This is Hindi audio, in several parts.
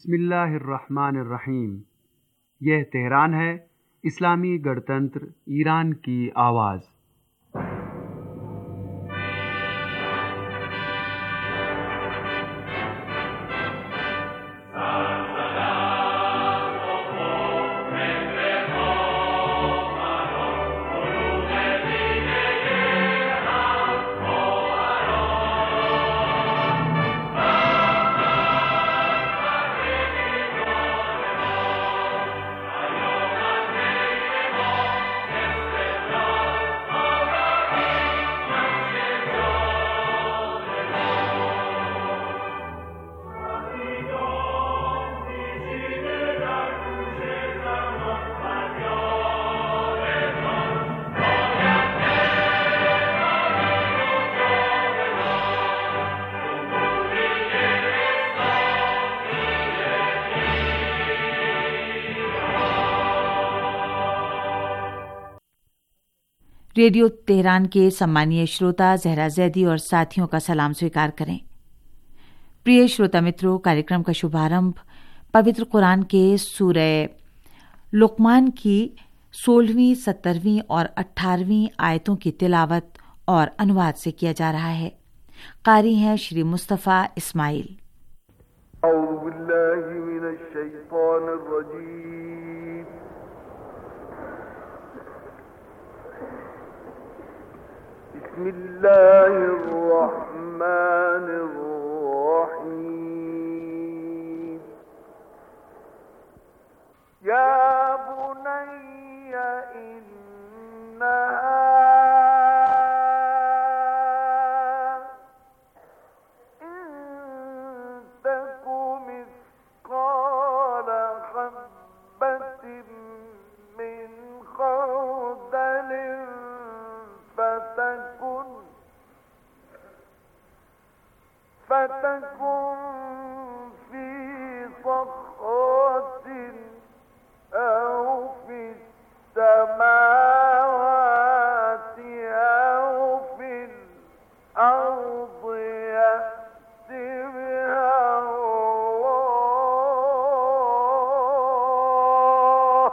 बिस्मिल्लाहिर्रहमानिर्रहीम। यह तेहरान है, इस्लामी गणतंत्र ईरान की आवाज़। रेडियो तेहरान के सम्मानीय श्रोता जहरा जैदी और साथियों का सलाम स्वीकार करें। प्रिय श्रोता मित्रों, कार्यक्रम का शुभारंभ पवित्र कुरान के सूरह लुकमान की 16वीं, 17वीं और 18वीं आयतों की तिलावत और अनुवाद से किया जा रहा है। कारी हैं श्री मुस्तफ़ा इस्माइल। बिस्मिल्लाहिर्रहमानिर्रहीम। या बुनय्या इन्नहा فتكن في صخرة أو في السماوات أو في الأرض يأت بها الله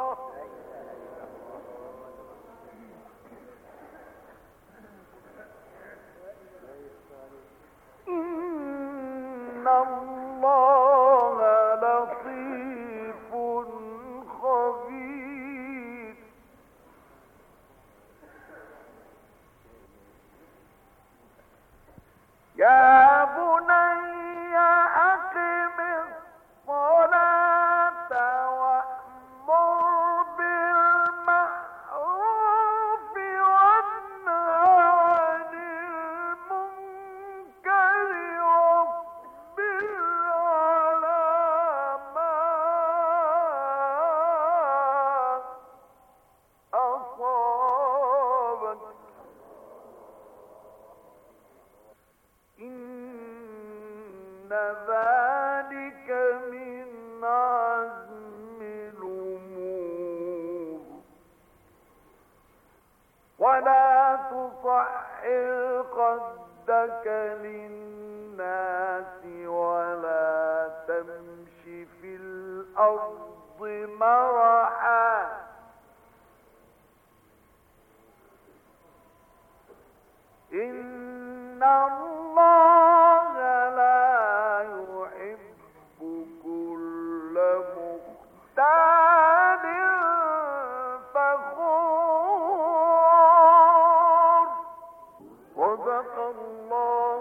إن الله لطيف خبير يا بني أقم الصلاة وأمر بالمعروف وانه عن المنكر واصبر على ما أصابك إن ذلك من عزم الأمور ولا تصعر خدك للناس ولا تمش في الأرض مرحا إن الله لا يحب كل مختال فخور صدق الله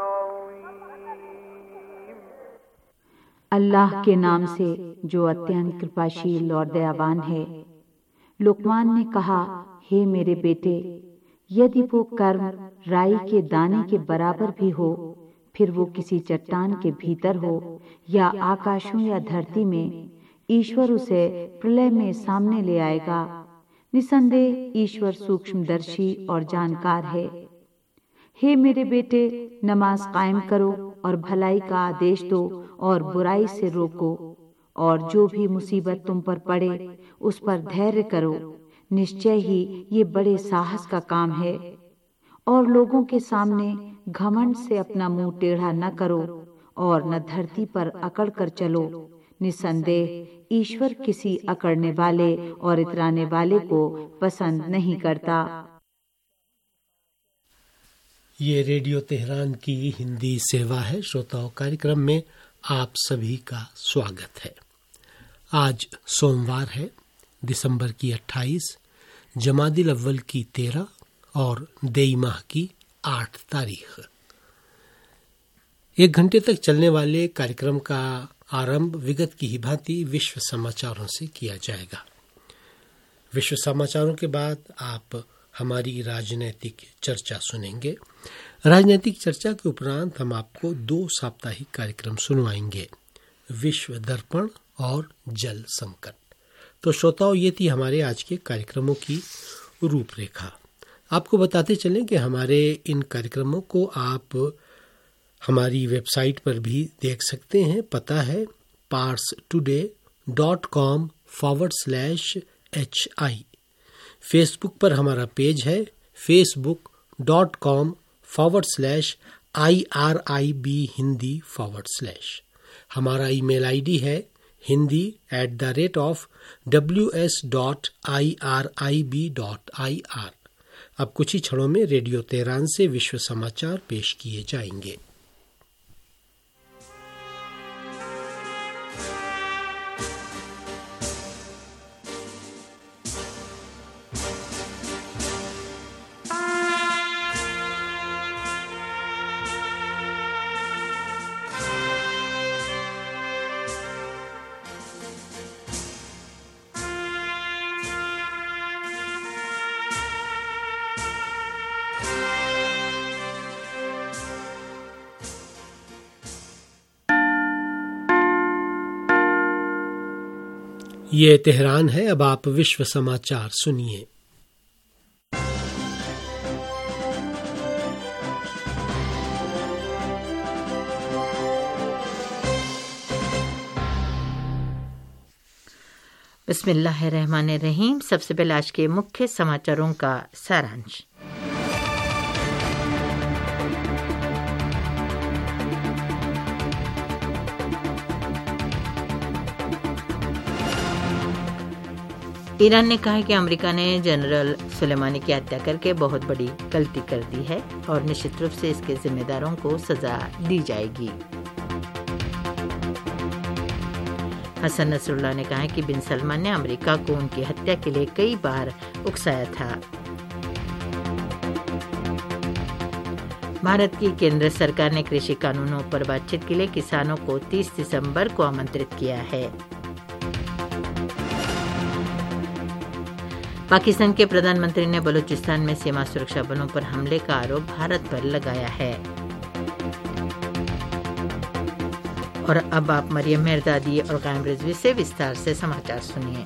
العظيم। अल्लाह के नाम से जो अत्यंत कृपाशील और दयावान है। लुकमान ने कहा, हे मेरे बेटे, यदि वो कर्म राई के दाने के बराबर भी हो, फिर वो किसी चट्टान के भीतर हो या आकाशों या धरती में, ईश्वर उसे प्रलय में सामने ले आएगा। निसंदेह ईश्वर सूक्ष्मदर्शी और जानकार है। हे मेरे बेटे, नमाज कायम करो और भलाई का आदेश दो और बुराई से रोको, और जो भी मुसीबत तुम पर पड़े उस पर धैर्य करो। निश्चय ही ये बड़े साहस का काम है। और लोगों के सामने घमंड से अपना मुंह टेढ़ा न करो और न धरती पर अकड़ कर चलो। निसंदेह ईश्वर किसी अकड़ने वाले और इतराने वाले को पसंद नहीं करता। ये रेडियो तेहरान की हिंदी सेवा है। श्रोताओं, कार्यक्रम में आप सभी का स्वागत है। आज सोमवार है, दिसंबर की 28, जमादिल अव्वल की 13 और देई माह की 8 तारीख। 1 घंटे तक चलने वाले कार्यक्रम का आरंभ विगत की ही भांति विश्व समाचारों से किया जाएगा। विश्व समाचारों के बाद आप हमारी राजनैतिक चर्चा सुनेंगे। राजनैतिक चर्चा के उपरांत हम आपको 2 साप्ताहिक कार्यक्रम सुनवाएंगे, विश्व दर्पण और जल संकट। तो श्रोताओं, ये थी हमारे आज के कार्यक्रमों की रूपरेखा। आपको बताते चलें कि हमारे इन कार्यक्रमों को आप हमारी वेबसाइट पर भी देख सकते हैं। पता है parstoday.com/hi। फेसबुक पर हमारा पेज है facebook.com/IRIB hindi/। हमारा ईमेल आईडी है hindi@ws.irib.ir। अब कुछ ही क्षणों में रेडियो तेहरान से विश्व समाचार पेश किए जाएंगे। ये तेहरान है। अब आप विश्व समाचार सुनिए। बिस्मिल्लाहिर्रहमानिर्रहीम। सबसे पहले आज के मुख्य समाचारों का सारांश। ईरान ने कहा है कि अमेरिका ने जनरल सुलेमानी की हत्या करके बहुत बड़ी गलती कर दी है और निश्चित रूप से इसके जिम्मेदारों को सजा दी जाएगी। हसन नसरुल्लाह ने कहा है कि बिन सलमान ने अमेरिका को उनकी हत्या के लिए कई बार उकसाया था। भारत की केंद्र सरकार ने कृषि कानूनों पर बातचीत के लिए किसानों को 30 दिसंबर को आमंत्रित किया है। पाकिस्तान के प्रधानमंत्री ने बलूचिस्तान में सीमा सुरक्षा बलों पर हमले का आरोप भारत पर लगाया है। और अब आप मरियम मेहरदादी और कायम रिजवी से विस्तार से समाचार सुनिए।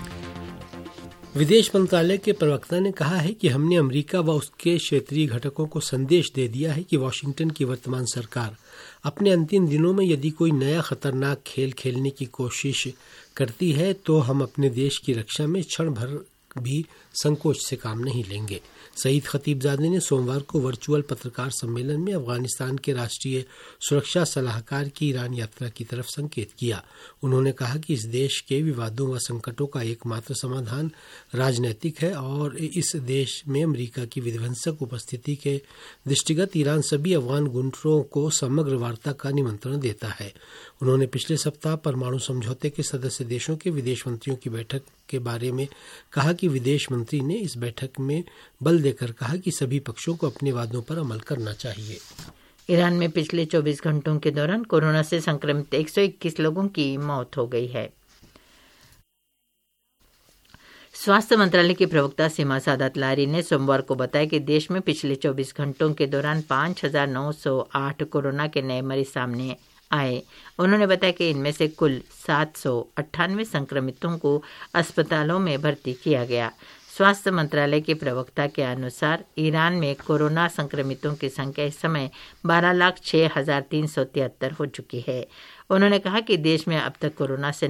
विदेश मंत्रालय के प्रवक्ता ने कहा है कि हमने अमेरिका व उसके क्षेत्रीय घटकों को संदेश दे दिया है कि वॉशिंगटन की वर्तमान सरकार अपने अंतिम दिनों में यदि कोई नया खतरनाक खेल खेलने की कोशिश करती है तो हम अपने देश की रक्षा में क्षण भर भी संकोच से काम नहीं लेंगे। सईद खतीबजादे ने सोमवार को वर्चुअल पत्रकार सम्मेलन में अफगानिस्तान के राष्ट्रीय सुरक्षा सलाहकार की ईरान यात्रा की तरफ संकेत किया। उन्होंने कहा कि इस देश के विवादों व संकटों का एकमात्र समाधान राजनीतिक है और इस देश में अमेरिका की विध्वंसक उपस्थिति के दृष्टिगत ईरान सभी अफगान गुंडों को समग्र वार्ता का निमंत्रण देता है। उन्होंने पिछले सप्ताह परमाणु समझौते के सदस्य देशों के विदेश मंत्रियों की बैठक के बारे में कहा कि विदेश मंत्री ने इस बैठक में बल देकर कहा कि सभी पक्षों को अपने वादों पर अमल करना चाहिए। ईरान में पिछले 24 घंटों के दौरान कोरोना से संक्रमित 121 लोगों की मौत हो गई है। स्वास्थ्य मंत्रालय के प्रवक्ता सीमा सादात लारी ने सोमवार को बताया कि देश में पिछले 24 घंटों के दौरान 5,908 कोरोना के नए मरीज सामने आए। उन्होंने बताया कि इनमें से कुल 798 संक्रमितों को अस्पतालों में भर्ती किया गया। स्वास्थ्य मंत्रालय के प्रवक्ता के अनुसार ईरान में कोरोना संक्रमितों की संख्या इस समय 12,06,373 हो चुकी है। उन्होंने कहा कि देश में अब तक कोरोना से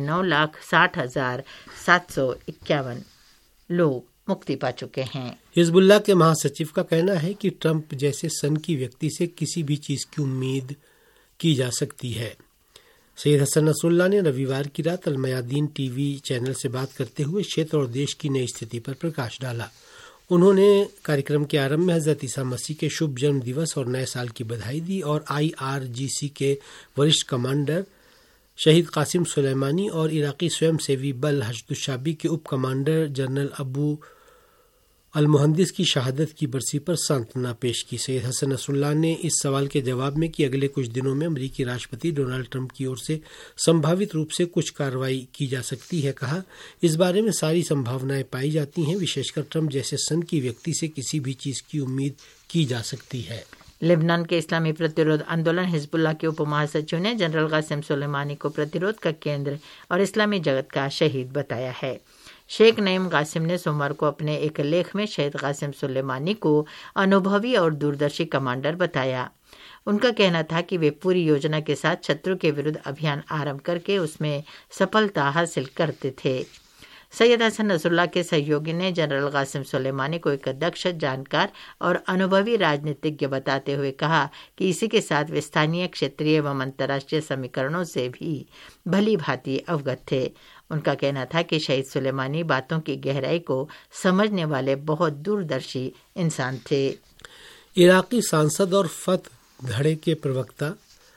9,60,751 लोग मुक्ति पा चुके हैं। हिजबुल्लाह के महासचिव का कहना है कि ट्रंप जैसे सनकी व्यक्ति से किसी भी चीज की उम्मीद की जा सकती है। सैयद हसन नसरुल्लाह ने रविवार की रात अल मयादीन टीवी चैनल से बात करते हुए क्षेत्र और देश की नई स्थिति पर प्रकाश डाला। उन्होंने कार्यक्रम के आरंभ में हजरत ईसा मसीह के शुभ जन्म दिवस और नए साल की बधाई दी और IRGC के वरिष्ठ कमांडर शहीद कासिम सुलेमानी और इराकी स्वयंसेवी बल हशदुशाबी के उप commander general Abu al Muhandis की शहादत की बरसी पर सांत्वना पेश की। सैयद हसन नसरुल्लाह ने इस सवाल के जवाब में कि अगले कुछ दिनों में अमेरिकी राष्ट्रपति डोनाल्ड ट्रंप की ओर से संभावित रूप से कुछ कार्रवाई की जा सकती है, कहा, इस बारे में सारी संभावनाएं पाई जाती हैं। विशेषकर ट्रंप जैसे सनकी व्यक्ति से किसी भी चीज की उम्मीद की जा सकती है। लेबनान के इस्लामी प्रतिरोध आंदोलन हिजबुल्लाह के उप महासचिव ने जनरल कासिम सुलेमानी को प्रतिरोध का केंद्र और इस्लामी जगत का शहीद बताया है। शेख नईम कासिम ने सोमवार को अपने एक लेख में शहीद कासिम सुलेमानी को अनुभवी और दूरदर्शी कमांडर बताया। उनका कहना था कि वे पूरी योजना के साथ शत्रु के विरुद्ध अभियान आरंभ करके उसमें सफलता हासिल करते थे। सैयद हसन नसरुल्लाह के सहयोगी ने जनरल कासिम सुलेमानी को एक दक्ष, जानकार और अनुभवी राजनीतिज्ञ बताते हुए कहा कि इसी के साथ वे स्थानीय, क्षेत्रीय एवं अंतर्राष्ट्रीय समीकरणों से भी भली भांति अवगत थे। उनका कहना था कि शहीद सुलेमानी बातों की गहराई को समझने वाले बहुत दूरदर्शी इंसान थे। इराकी सांसद और फतह धड़े के प्रवक्ता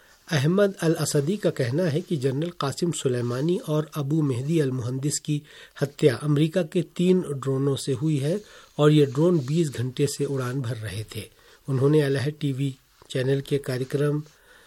अहमद अल असदी का कहना है कि जनरल कासिम सुलेमानी और अबू मेहदी अल मुहंदिस की हत्या अमेरिका के 3 ड्रोनों से हुई है और ये ड्रोन 20 घंटे से उड़ान भर रहे थे। उन्होंने अलह टीवी चैनल के कार्यक्रम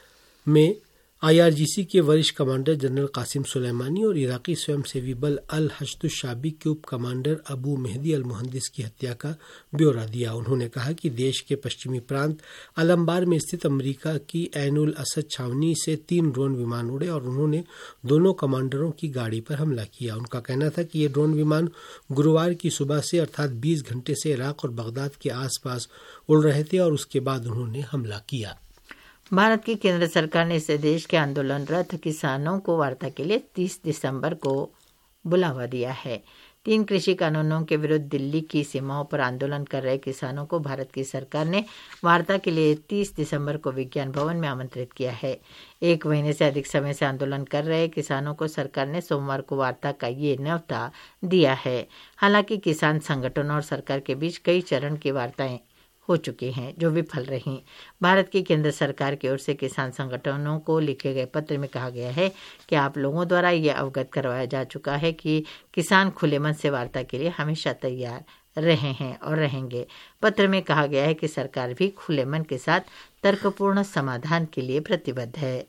में IRGC के वरिष्ठ कमांडर जनरल कासिम सुलेमानी और इराकी स्वयंसेवी बल अल हशदुशाबी के उप commander Abu Mahdi al Muhandis की हत्या का ब्यौरा दिया। उन्होंने कहा कि देश के पश्चिमी प्रांत अलम्बार में स्थित अमेरिका की ऐनुल असद छावनी से 3 ड्रोन विमान उड़े और उन्होंने दोनों कमांडरों की गाड़ी पर हमला किया। उनका कहना था कि ये ड्रोन विमान गुरुवार की सुबह से अर्थात 20 घंटे से इराक और बगदाद के आसपास उड़ रहे थे और उसके बाद उन्होंने हमला किया। भारत की केंद्र सरकार ने इस देश के आंदोलनरत किसानों को वार्ता के लिए 30 दिसंबर को बुलावा दिया है। 3 कृषि कानूनों के विरुद्ध दिल्ली की सीमाओं पर आंदोलन कर रहे किसानों को भारत की सरकार ने वार्ता के लिए 30 दिसंबर को विज्ञान भवन में आमंत्रित किया है। 1 महीने से अधिक समय से आंदोलन कर रहे किसानों को सरकार ने सोमवार को वार्ता का ये न्योता दिया है। हालांकि किसान संगठनों और सरकार के बीच कई चरण की वार्ताएं हो चुके हैं जो विफल रहीं। भारत की केंद्र सरकार की ओर से किसान संगठनों को लिखे गए पत्र में कहा गया है कि आप लोगों द्वारा यह अवगत करवाया जा चुका है कि किसान खुले मन से वार्ता के लिए हमेशा तैयार रहे हैं और रहेंगे। पत्र में कहा गया है कि सरकार भी खुले मन के साथ तर्कपूर्ण समाधान के लिए प्रतिबद्ध है।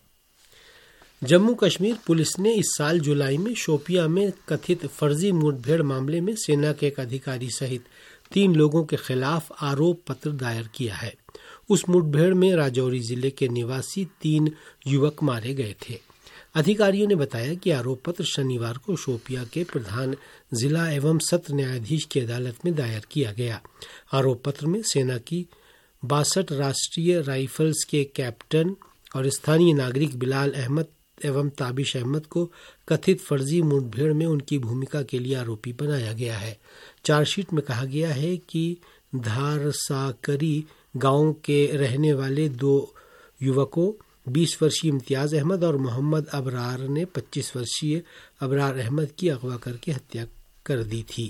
जम्मू कश्मीर पुलिस ने इस साल जुलाई में शोपिया में कथित फर्जी मुठभेड़ मामले में सेना के एक अधिकारी सहित 3 लोगों के खिलाफ आरोप पत्र दायर किया है। उस मुठभेड़ में राजौरी जिले के निवासी 3 युवक मारे गए थे। अधिकारियों ने बताया कि आरोप पत्र शनिवार को शोपिया के प्रधान जिला एवं सत्र न्यायाधीश की अदालत में दायर किया गया। आरोप पत्र में सेना की 62 राष्ट्रीय राइफल्स के कैप्टन और स्थानीय नागरिक बिलाल अहमद एवं ताबिश अहमद को कथित फर्जी मुठभेड़ में उनकी भूमिका के लिए आरोपी बनाया गया है। चार्जशीट में कहा गया है कि धारसाकरी गांव के रहने वाले 2 युवकों 20 वर्षीय इम्तियाज अहमद और मोहम्मद अबरार ने 25 वर्षीय अबरार अहमद की अगवा करके हत्या कर दी थी।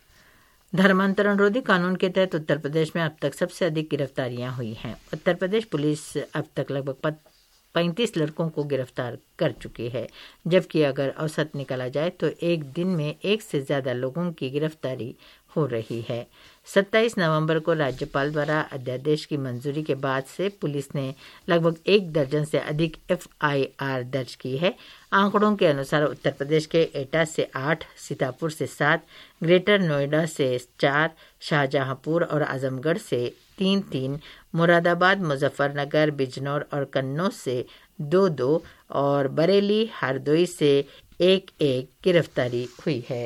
धर्मांतरण रोधी कानून के तहत उत्तर प्रदेश में अब तक सबसे अधिक गिरफ्तारियां हुई हैं। उत्तर प्रदेश पुलिस अब तक लगभग 35 लड़कों को गिरफ्तार कर चुकी है, जबकि अगर औसत निकाला जाए तो एक दिन में 1 से ज्यादा लोगों की गिरफ्तारी हो रही है। 27 नवंबर को राज्यपाल द्वारा अध्यादेश की मंजूरी के बाद से पुलिस ने लगभग 1 दर्जन से अधिक FIR दर्ज की है। आंकड़ों के अनुसार उत्तर प्रदेश के एटा से 8, सीतापुर से 7, ग्रेटर नोएडा से 4, शाहजहांपुर और आजमगढ़ से 3-3, मुरादाबाद, मुजफ्फरनगर, बिजनौर और कन्नौज से 2-2 और बरेली, हरदोई से 1-1 गिरफ्तारी हुई है।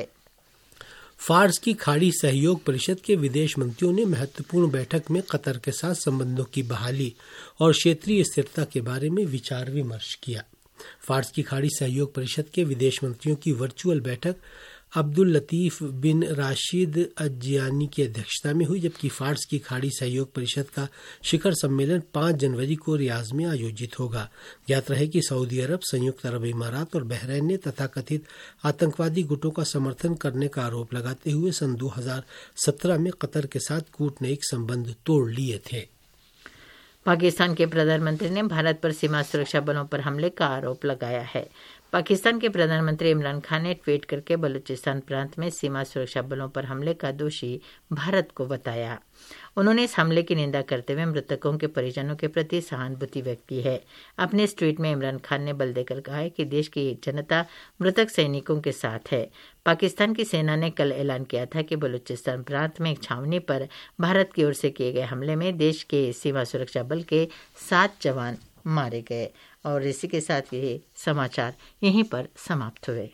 फार्स की खाड़ी सहयोग परिषद के विदेश मंत्रियों ने महत्वपूर्ण बैठक में कतर के साथ संबंधों की बहाली और क्षेत्रीय स्थिरता के बारे में विचार विमर्श किया। फार्स की खाड़ी सहयोग परिषद के विदेश मंत्रियों की वर्चुअल बैठक अब्दुल लतीफ बिन राशिद अज्जियानी की अध्यक्षता में हुई, जबकि फार्स की खाड़ी सहयोग परिषद का शिखर सम्मेलन 5 जनवरी को रियाज में आयोजित होगा। ज्ञात रहे कि सऊदी अरब, संयुक्त अरब इमारात और बहरीन ने तथाकथित आतंकवादी गुटों का समर्थन करने का आरोप लगाते हुए सन 2017 में कतर के साथ कूटनैतिक संबंध तोड़ लिए थे। पाकिस्तान के प्रधानमंत्री ने भारत पर सीमा सुरक्षा बलों पर हमले का आरोप लगाया है। पाकिस्तान के प्रधानमंत्री इमरान खान ने ट्वीट करके बलूचिस्तान प्रांत में सीमा सुरक्षा बलों पर हमले का दोषी भारत को बताया। उन्होंने इस हमले की निंदा करते हुए मृतकों के परिजनों के प्रति सहानुभूति व्यक्त की है। अपने इस ट्वीट में इमरान खान ने बल देकर कहा है कि देश की जनता मृतक सैनिकों के साथ है। पाकिस्तान की सेना ने कल ऐलान किया था कि बलूचिस्तान प्रांत में एक छावनी पर भारत की ओर से किए गए हमले में देश के सीमा सुरक्षा बल के 7 जवान मारे गए। और इसी के साथ ये समाचार यहीं पर समाप्त हुए।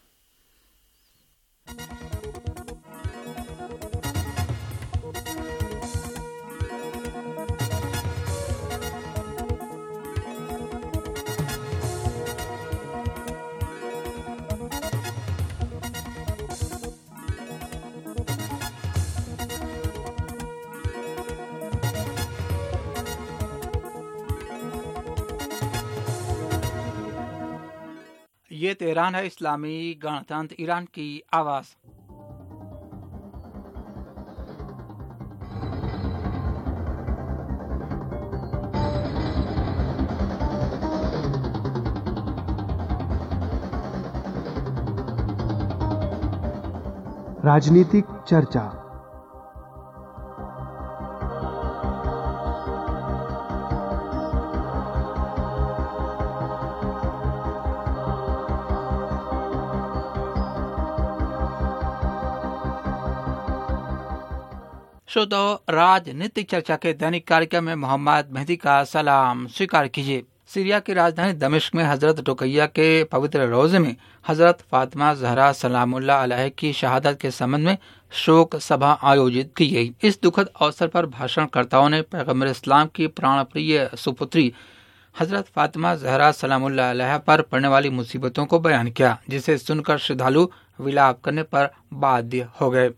ये तेहरान है, इस्लामी गणतंत्र ईरान की आवाज़। राजनीतिक चर्चा। श्रोताओ, राजनीतिक चर्चा के दैनिक कार्यक्रम में मोहम्मद मेहदी का सलाम स्वीकार कीजिए। सीरिया की राजधानी दमिश्क में हजरत रुकैया के पवित्र रोजे में हजरत फातिमा ज़हरा सलामुल्लाह अलैहा की शहादत के संबंध में शोक सभा आयोजित की गई। इस दुखद अवसर पर भाषणकर्ताओं ने पैगम्बर इस्लाम की प्राणप्रिय सुपुत्री हजरत फातिमा ज़हरा सलामुल्लाह अलैहा पर पड़ने वाली मुसीबतों को बयान किया, जिसे सुनकर श्रद्धालु विलाप करने पर बाध्य हो गए।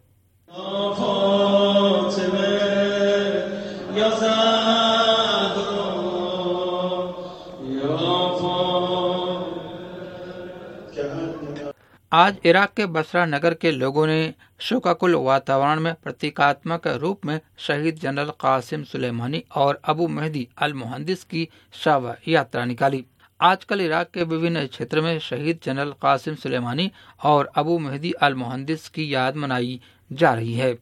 आज इराक के बसरा नगर के लोगों ने शोकाकुल वातावरण में प्रतीकात्मक रूप में शहीद जनरल कासिम सुलेमानी और अबू मेहदी अल मुहंदिस की शव यात्रा निकाली। आजकल इराक के विभिन्न क्षेत्र में शहीद जनरल कासिम सुलेमानी और अबू मेहदी अल मुहंदिस की याद मनाई जा रही है।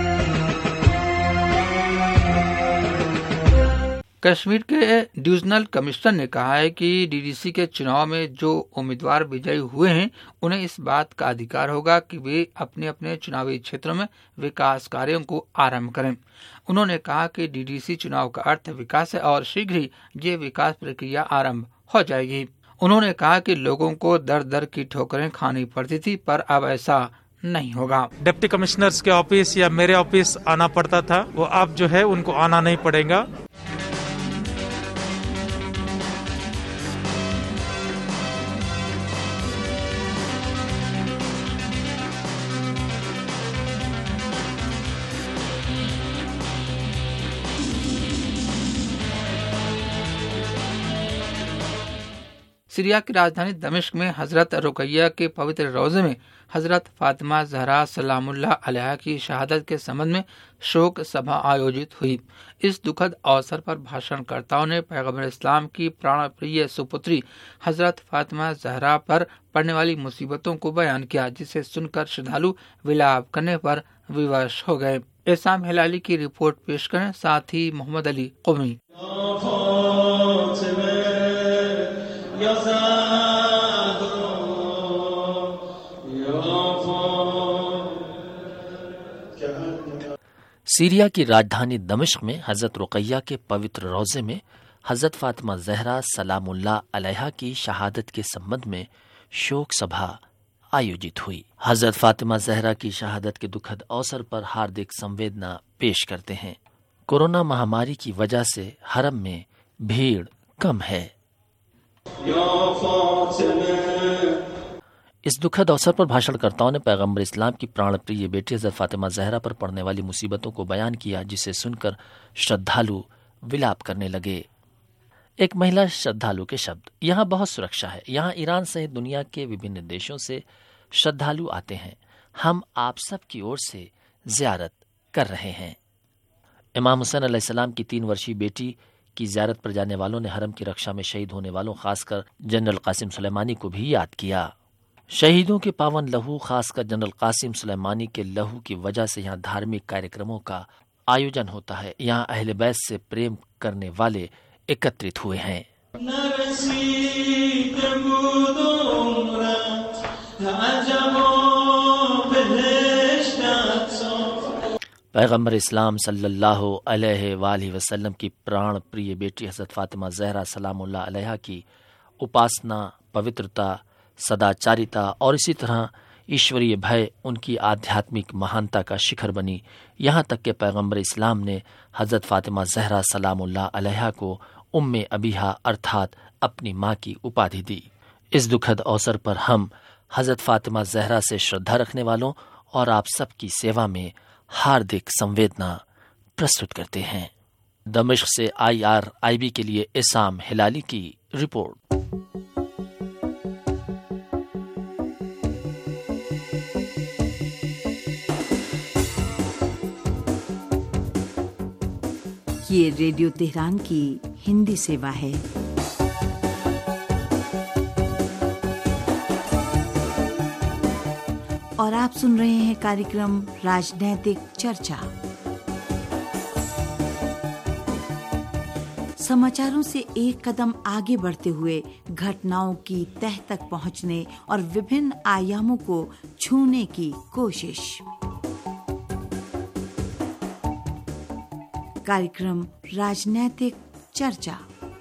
कश्मीर के डिविजनल कमिश्नर ने कहा है कि डीडीसी के चुनाव में जो उम्मीदवार विजयी हुए हैं उन्हें इस बात का अधिकार होगा कि वे अपने अपने चुनावी क्षेत्रों में विकास कार्यों को आरंभ करें। उन्होंने कहा कि डीडीसी चुनाव का अर्थ विकास है और शीघ्र ही ये विकास प्रक्रिया आरंभ हो जाएगी। उन्होंने कहा कि लोगों को दर दर की ठोकरें खानी पड़ती थी, पर अब ऐसा नहीं होगा। डिप्टी कमिश्नर्स के ऑफिस या मेरे ऑफिस आना पड़ता था, वो अब जो है उनको आना नहीं पड़ेगा। सीरिया की राजधानी दमिश्क में हजरत रुकैया के पवित्र रोजे में हजरत फातिमा ज़हरा सलामुल्लाह अलैहा की शहादत के संबंध में शोक सभा आयोजित हुई। इस दुखद अवसर पर भाषणकर्ताओं ने पैगम्बर इस्लाम की प्राणप्रिय सुपुत्री हजरत फातिमा ज़हरा पर पड़ने वाली मुसीबतों को बयान किया, जिसे सुनकर श्रद्धालु विलाप करने पर विवश हो गए। एसाम हिलाली की रिपोर्ट पेश करें, साथ ही मोहम्मद अली कौमी। सीरिया की राजधानी दमिश्क में हजरत रुकैया के पवित्र रोजे में हजरत फातिमा ज़हरा सलामुल्लाह अलैहा की शहादत के संबंध में शोक सभा आयोजित हुई। हजरत फातिमा ज़हरा की शहादत के दुखद अवसर पर हार्दिक संवेदना पेश करते हैं। कोरोना महामारी की वजह से हरम में भीड़ कम है। इस दुखद अवसर पर भाषणकर्ताओं ने पैगंबर इस्लाम की प्राण प्रिय बेटी हज़रत फातिमा ज़हरा पर पड़ने वाली मुसीबतों को बयान किया, जिसे सुनकर श्रद्धालु विलाप करने लगे। एक महिला श्रद्धालु के शब्द। यहाँ बहुत सुरक्षा है। यहाँ ईरान सहित दुनिया के विभिन्न देशों से श्रद्धालु आते हैं। हम आप सब की ओर से ज़ियारत कर रहे हैं। इमाम हुसैन अलैहिस्सलाम की 3 वर्षीय बेटी की ज़ियारत पर जाने वालों ने हरम की रक्षा में शहीद होने वालों, खासकर जनरल कासिम सुलेमानी को भी याद किया। शहीदों के पावन लहू, खासकर जनरल कासिम सुलेमानी के लहू की वजह से यहाँ धार्मिक कार्यक्रमों का आयोजन होता है। यहाँ अहले बैत से प्रेम करने वाले एकत्रित हुए हैं। पैगंबर इस्लाम सल्लल्लाहु अलैहि वसल्लम की प्राण प्रिय बेटी हज़रत फातिमा ज़हरा सलामुल्लाह अलैहा की उपासना, पवित्रता, सदाचारिता और इसी तरह ईश्वरीय भय उनकी आध्यात्मिक महानता का शिखर बनी। यहाँ तक कि पैगंबर इस्लाम ने हज़रत फातिमा ज़हरा सलामुल्लाह अलैहा को उम्मे अबीहा अर्थात अपनी माँ की उपाधि दी। इस दुखद अवसर पर हम हज़रत फातिमा ज़हरा से श्रद्धा रखने वालों और आप सबकी सेवा में हार्दिक संवेदना प्रस्तुत करते हैं। दमिश्क से IRIB के लिए इसाम हिलाली की रिपोर्ट। ये रेडियो तेहरान की हिंदी सेवा है। और आप सुन रहे हैं कार्यक्रम राजनैतिक चर्चा। समाचारों से एक कदम आगे बढ़ते हुए घटनाओं की तह तक पहुंचने और विभिन्न आयामों को छूने की कोशिश। कार्यक्रम राजनैतिक चर्चा।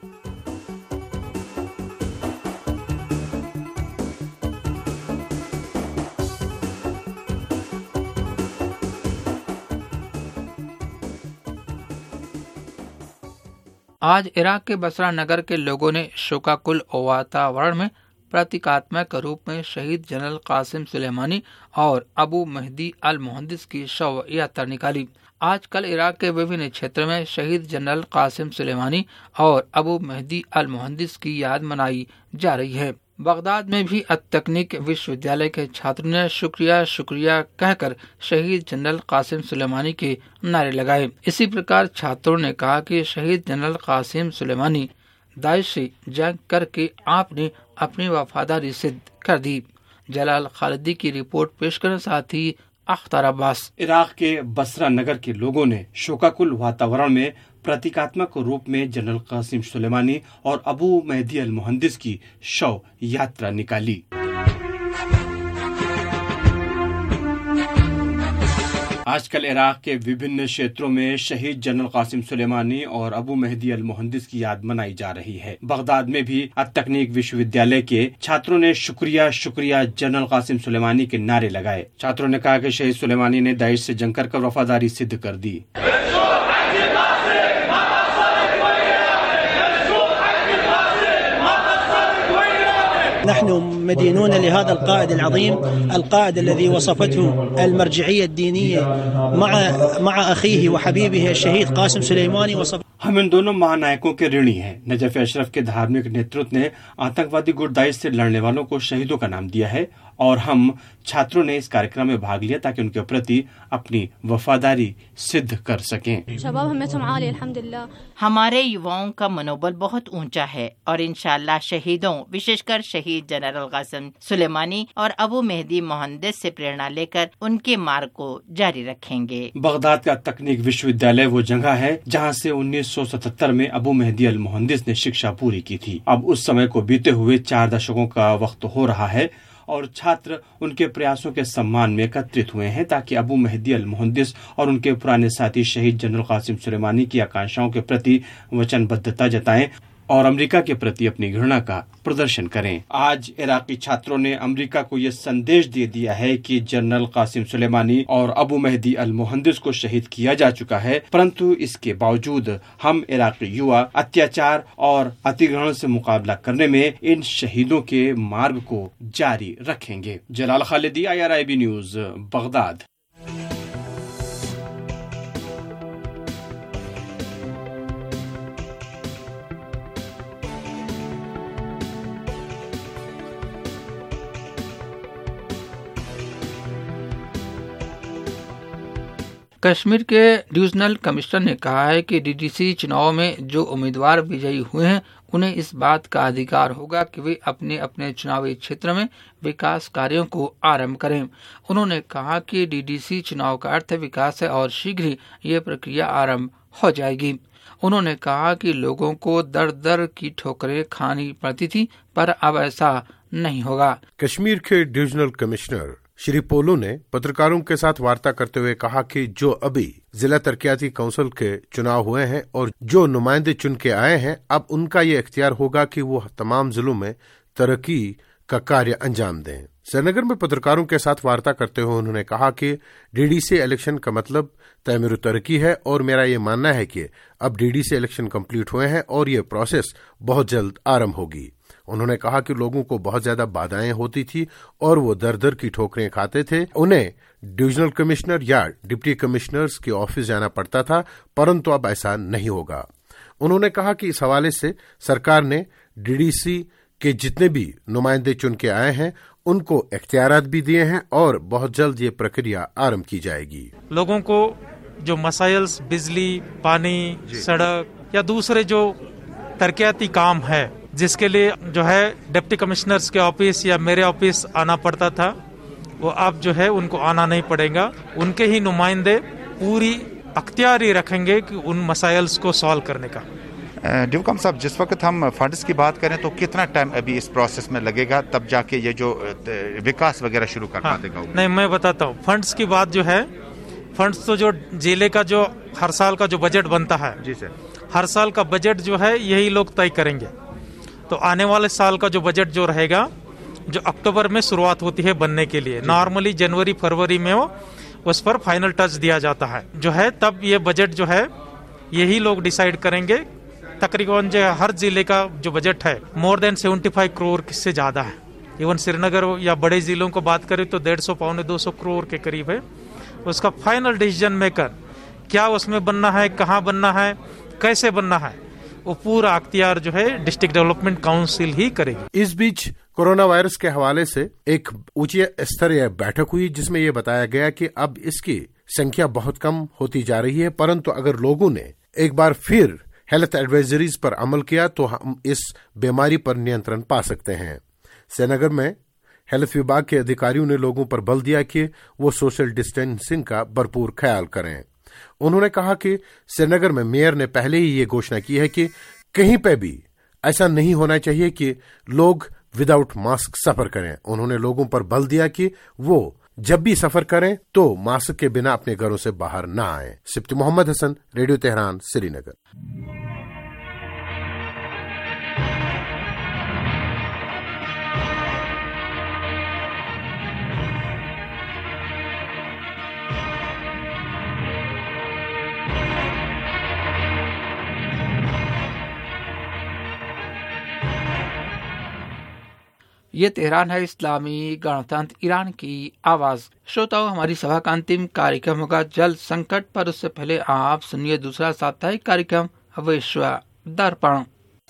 आज इराक के बसरा नगर के लोगों ने शोकाकुल वातावरण में प्रतीकात्मक रूप में शहीद जनरल कासिम सुलेमानी और अबू मेहदी अल मुहंदिस की शव यात्रा निकाली। आजकल इराक के विभिन्न क्षेत्रों में शहीद जनरल कासिम सुलेमानी और अबू मेहदी अल मुहंदिस की याद मनाई जा रही है। बगदाद में भी तकनीक विश्वविद्यालय के छात्रों ने शुक्रिया शुक्रिया कहकर शहीद जनरल कासिम सुलेमानी के नारे लगाए। इसी प्रकार छात्रों ने कहा कि शहीद जनरल कासिम सुलेमानी दाइश से जंग करके आपने अपनी वफादारी सिद्ध कर दी। जलाल खालिदी की रिपोर्ट पेश करने साथ ही अख्तर अब्बास। इराक के बसरा नगर के लोगों ने शोकाकुल वातावरण में प्रतीकात्मक रूप में जनरल कासिम सुलेमानी और अबू मेहदी अल मुहंदिस की शव यात्रा निकाली। आजकल इराक के विभिन्न क्षेत्रों में शहीद जनरल कासिम सुलेमानी और अबू मेहदी अल मुहंदिस की याद मनाई जा रही है। बगदाद में भी तकनीक विश्वविद्यालय के छात्रों ने शुक्रिया शुक्रिया जनरल कासिम सुलेमानी के नारे लगाए। छात्रों ने कहा कि शहीद सुलेमानी ने दाइश से जंग कर वफादारी सिद्ध कर दी। نحن مدينون لهذا القائد العظيم، القائد الذي وصفته المرجعية الدينية مع أخيه وحبيبه الشهيد قاسم سليماني وصف। हम इन दोनों महानायकों के ऋणी हैं। नजफ अशरफ के धार्मिक नेतृत्व ने आतंकवादी गुट दाइश से लड़ने वालों को शहीदों का नाम दिया है और हम छात्रों ने इस कार्यक्रम में भाग लिया ताकि उनके प्रति अपनी वफादारी सिद्ध कर सकें। हमारे युवाओं का मनोबल बहुत ऊंचा है और इंशाअल्लाह शहीदों, विशेषकर शहीद जनरल कासिम सुलेमानी और अबू मेहदी मुहंदिस से प्रेरणा लेकर उनके मार्ग को जारी रखेंगे। बगदाद का तकनीक विश्वविद्यालय वो जगह है जहाँ से 1977 में अबू मेहदी अल मुहंदिस ने शिक्षा पूरी की थी। अब उस समय को बीते हुए 4 दशकों का वक्त हो रहा है और छात्र उनके प्रयासों के सम्मान में एकत्रित हुए हैं ताकि अबू मेहदी अल मुहंदिस और उनके पुराने साथी शहीद जनरल कासिम सुलेमानी की आकांक्षाओं के प्रति वचनबद्धता जताएं और अमेरिका के प्रति अपनी घृणा का प्रदर्शन करें। आज इराकी छात्रों ने अमेरिका को यह संदेश दे दिया है कि जनरल कासिम सुलेमानी और अबू मेहदी अल मुहंदिस को शहीद किया जा चुका है, परंतु इसके बावजूद हम इराकी युवा अत्याचार और अतिग्रहण से मुकाबला करने में इन शहीदों के मार्ग को जारी रखेंगे। Jalal Khalidi, IRIB news, Baghdad. Kashmir के डिविजनल कमिश्नर ने कहा है कि DDC चुनाव में जो उम्मीदवार विजयी हुए हैं उन्हें इस बात का अधिकार होगा कि वे अपने अपने चुनावी क्षेत्र में विकास कार्यों को आरंभ करें। उन्होंने कहा कि DDC चुनाव का अर्थ विकास है और शीघ्र ही ये प्रक्रिया आरंभ हो जाएगी। उन्होंने कहा कि लोगों को दर दर की ठोकरें खानी पड़ती थी, पर अब ऐसा नहीं होगा। कश्मीर के डिविजनल कमिश्नर श्री पोलो ने पत्रकारों के साथ वार्ता करते हुए कहा कि जो अभी जिला तरक्याती काउंसिल के चुनाव हुए हैं और जो नुमाइंदे चुन के आए हैं, अब उनका ये इख्तियार होगा कि वो तमाम जिलों में तरक्की का कार्य अंजाम दें। श्रीनगर में पत्रकारों के साथ वार्ता करते हुए उन्होंने कहा कि DDC इलेक्शन का मतलब तैमीर तरक्की है और मेरा ये मानना है कि अब DDC इलेक्शन कंप्लीट हुए हैं और ये प्रोसेस बहुत जल्द आरंभ होगी। उन्होंने कहा कि लोगों को बहुत ज्यादा बाधाएं होती थी और वो दर दर की ठोकरें खाते थे। उन्हें डिविजनल कमिश्नर या डिप्टी कमिश्नर्स के ऑफिस जाना पड़ता था, परंतु अब ऐसा नहीं होगा। उन्होंने कहा कि इस हवाले से सरकार ने DDC के जितने भी नुमाइंदे चुन के आए हैं उनको इख्तियारात भी दिए हैं और बहुत जल्द ये प्रक्रिया आरंभ की जाएगी। लोगों को जो मसाइल्स, बिजली, पानी, सड़क या दूसरे जो तरक्याती काम है जिसके लिए जो है डिप्टी कमिश्नर्स के ऑफिस या मेरे ऑफिस आना पड़ता था, वो अब जो है उनको आना नहीं पड़ेगा। उनके ही नुमाइंदे पूरी अख्तियारी रखेंगे कि उन मसाइल्स को सॉल्व करने का। डिवकम साहब, जिस वक्त हम फंड्स की बात करें तो कितना टाइम अभी इस प्रोसेस में लगेगा, तब जाके ये जो विकास वगैरह शुरू कर पाएगा? नहीं, मैं बताता हूँ। फंड्स की बात जो है, फंड्स तो जो जिले का जो हर साल का जो बजट बनता है, जी सर, हर साल का बजट जो है यही लोग तय करेंगे। तो आने वाले साल का जो बजट जो रहेगा, जो अक्टूबर में शुरुआत होती है बनने के लिए, नॉर्मली जनवरी फरवरी में वो उस पर फाइनल टच दिया जाता है जो है, तब ये बजट जो है यही लोग डिसाइड करेंगे। तकरीबन जो हर जिले का जो बजट है मोर देन 75 करोड़ से ज्यादा है। इवन श्रीनगर या बड़े जिलों को बात करें तो 150-200 करोड़ के करीब है। उसका फाइनल डिसीजन मेकर क्या उसमें बनना है, कहाँ बनना है, कैसे बनना है, वो पूरा अख्तियार जो है डिस्ट्रिक्ट डेवलपमेंट काउंसिल ही करेगी। इस बीच कोरोना वायरस के हवाले से एक उच्च स्तरीय बैठक हुई जिसमें यह बताया गया कि अब इसकी संख्या बहुत कम होती जा रही है, परंतु अगर लोगों ने एक बार फिर हेल्थ एडवाइजरीज पर अमल किया तो हम इस बीमारी पर नियंत्रण पा सकते हैं। श्रीनगर में हेल्थ विभाग के अधिकारियों ने लोगों पर बल दिया कि वो सोशल डिस्टेंसिंग का भरपूर ख्याल करें। उन्होंने कहा कि श्रीनगर में मेयर ने पहले ही ये घोषणा की है कि कहीं पे भी ऐसा नहीं होना चाहिए कि लोग विदाउट मास्क सफर करें। उन्होंने लोगों पर बल दिया कि वो जब भी सफर करें तो मास्क के बिना अपने घरों से बाहर न आएं। Sibti Mohammad Hasan, radio Tehran, Srinagar. ये तेहरान है, इस्लामी गणतंत्र ईरान की आवाज। श्रोताओं, हमारी सभा का अंतिम कार्यक्रम होगा जल संकट पर। उससे पहले आप सुनिए दूसरा साप्ताहिक कार्यक्रम विश्व दर्पण।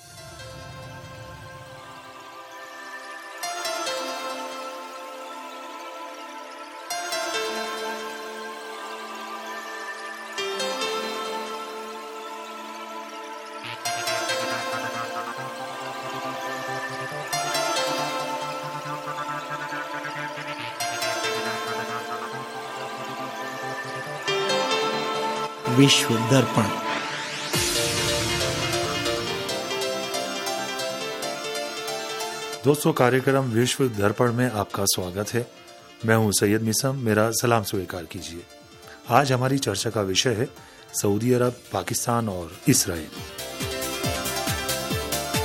विश्व दर्पण। दोस्तों, कार्यक्रम विश्व दर्पण में आपका स्वागत है। मैं हूं सैयद मिसम, मेरा सलाम स्वीकार कीजिए। आज हमारी चर्चा का विषय है सऊदी अरब, पाकिस्तान और इसराइल।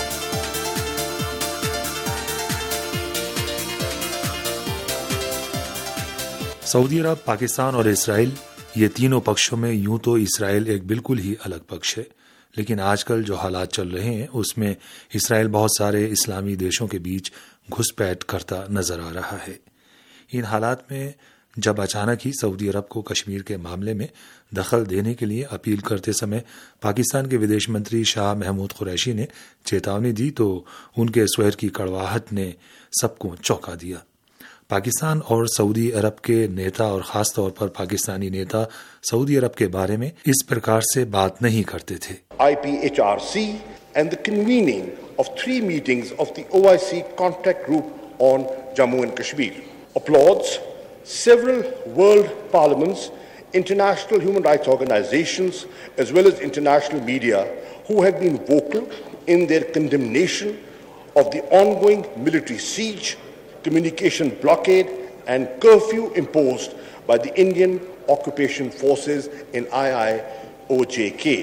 सऊदी अरब, पाकिस्तान और इसराइल, ये तीनों पक्षों में यूं तो इसराइल एक बिल्कुल ही अलग पक्ष है, लेकिन आजकल जो हालात चल रहे हैं उसमें इसराइल बहुत सारे इस्लामी देशों के बीच घुसपैठ करता नजर आ रहा है। इन हालात में जब अचानक ही सऊदी अरब को कश्मीर के मामले में दखल देने के लिए अपील करते समय पाकिस्तान के विदेश मंत्री शाह महमूद कुरैशी ने चेतावनी दी तो उनके स्वर की कड़वाहट ने सबको चौंका दिया। पाकिस्तान और सऊदी अरब के नेता और खास तौर पर पाकिस्तानी नेता सऊदी अरब के बारे में इस प्रकार से बात नहीं करते थे। IPHRC and the convening of 3 meetings of the OIC contact group on Jammu and Kashmir applauds several world parliaments, international human rights organizations, as well as international media who have been vocal in their condemnation of the ongoing military siege, communication blockade and curfew imposed by the Indian occupation forces in IIOJK.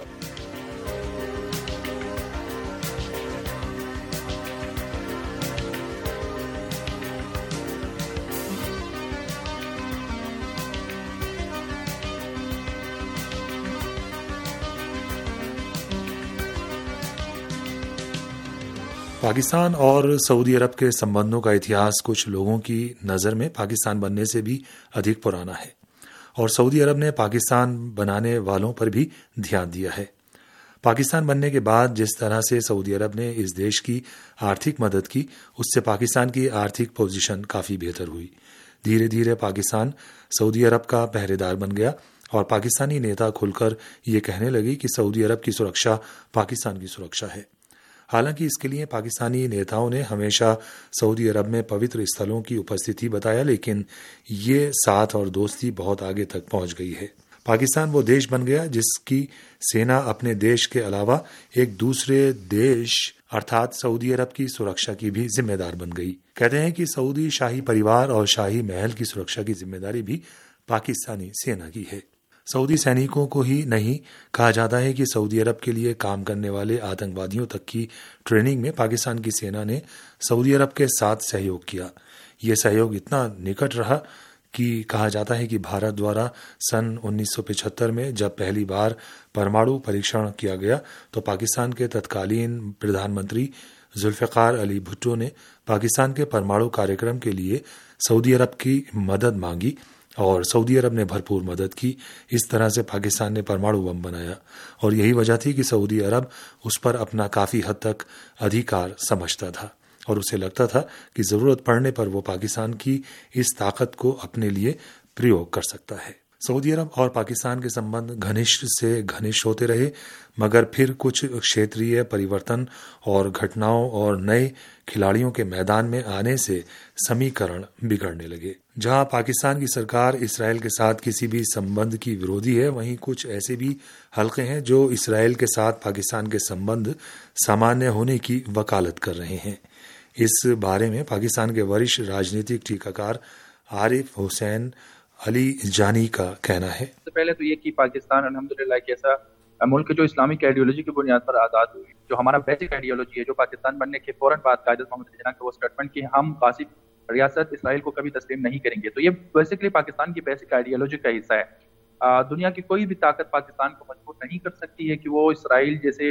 Pakistan और सऊदी अरब के संबंधों का इतिहास कुछ लोगों की नज़र में पाकिस्तान बनने से भी अधिक पुराना है और सऊदी अरब ने पाकिस्तान बनाने वालों पर भी ध्यान दिया है। पाकिस्तान बनने के बाद जिस तरह से सऊदी अरब ने इस देश की आर्थिक मदद की, उससे पाकिस्तान की आर्थिक पोजीशन काफ़ी बेहतर हुई। धीरे धीरे पाकिस्तान सऊदी अरब का पहरेदार बन गया और पाकिस्तानी नेता खुलकर ये कहने लगे कि सऊदी अरब की सुरक्षा पाकिस्तान की सुरक्षा है। हालांकि इसके लिए पाकिस्तानी नेताओं ने हमेशा सऊदी अरब में पवित्र स्थलों की उपस्थिति बताया, लेकिन ये साथ और दोस्ती बहुत आगे तक पहुंच गई है। पाकिस्तान वो देश बन गया जिसकी सेना अपने देश के अलावा एक दूसरे देश अर्थात सऊदी अरब की सुरक्षा की भी जिम्मेदार बन गई। कहते हैं कि सऊदी शाही परिवार और शाही महल की सुरक्षा की जिम्मेदारी भी पाकिस्तानी सेना की है। सऊदी सैनिकों को ही नहीं, कहा जाता है कि सऊदी अरब के लिए काम करने वाले आतंकवादियों तक की ट्रेनिंग में पाकिस्तान की सेना ने सऊदी अरब के साथ सहयोग किया। ये सहयोग इतना निकट रहा कि कहा जाता है कि भारत द्वारा सन 1975 में जब पहली बार परमाणु परीक्षण किया गया तो पाकिस्तान के तत्कालीन प्रधानमंत्री जुल्फ़िकार अली भुट्टो ने पाकिस्तान के परमाणु कार्यक्रम के लिए सऊदी अरब की मदद मांगी और सऊदी अरब ने भरपूर मदद की। इस तरह से पाकिस्तान ने परमाणु बम बनाया और यही वजह थी कि सऊदी अरब उस पर अपना काफ़ी हद तक अधिकार समझता था और उसे लगता था कि ज़रूरत पड़ने पर वो पाकिस्तान की इस ताकत को अपने लिए प्रयोग कर सकता है। सऊदी अरब और पाकिस्तान के संबंध घनिष्ठ से घनिष्ठ होते रहे, मगर फिर कुछ क्षेत्रीय परिवर्तन और घटनाओं और नए खिलाड़ियों के मैदान में आने से समीकरण बिगड़ने लगे। जहां पाकिस्तान की सरकार इसराइल के साथ किसी भी संबंध की विरोधी है, वहीं कुछ ऐसे भी हलके हैं जो इसराइल के साथ पाकिस्तान के संबंध सामान्य होने की वकालत कर रहे हैं। इस बारे में पाकिस्तान के वरिष्ठ राजनीतिक टीकाकार आरिफ हुसैन अली जानी का कहना है। सबसे पहले तो ये कि पाकिस्तान अल्हम्दुलिल्लाह एक ऐसा मुल्क जो इस्लामिक आइडियोलॉजी की बुनियाद पर आज़ाद हुई, जो हमारा बेसिक आइडियोलॉजी है, जो पाकिस्तान बनने के फौरन बाद कायदत मोहम्मद जिन्ना का वो स्टेटमेंट कि हम कासिब रियासत इसराइल को कभी तस्लीम नहीं करेंगे, तो ये बेसिकली पाकिस्तान की बेसिक आइडियोलॉजी का हिस्सा है। दुनिया की कोई भी ताकत पाकिस्तान को मजबूर नहीं कर सकती है कि वो इसराइल जैसे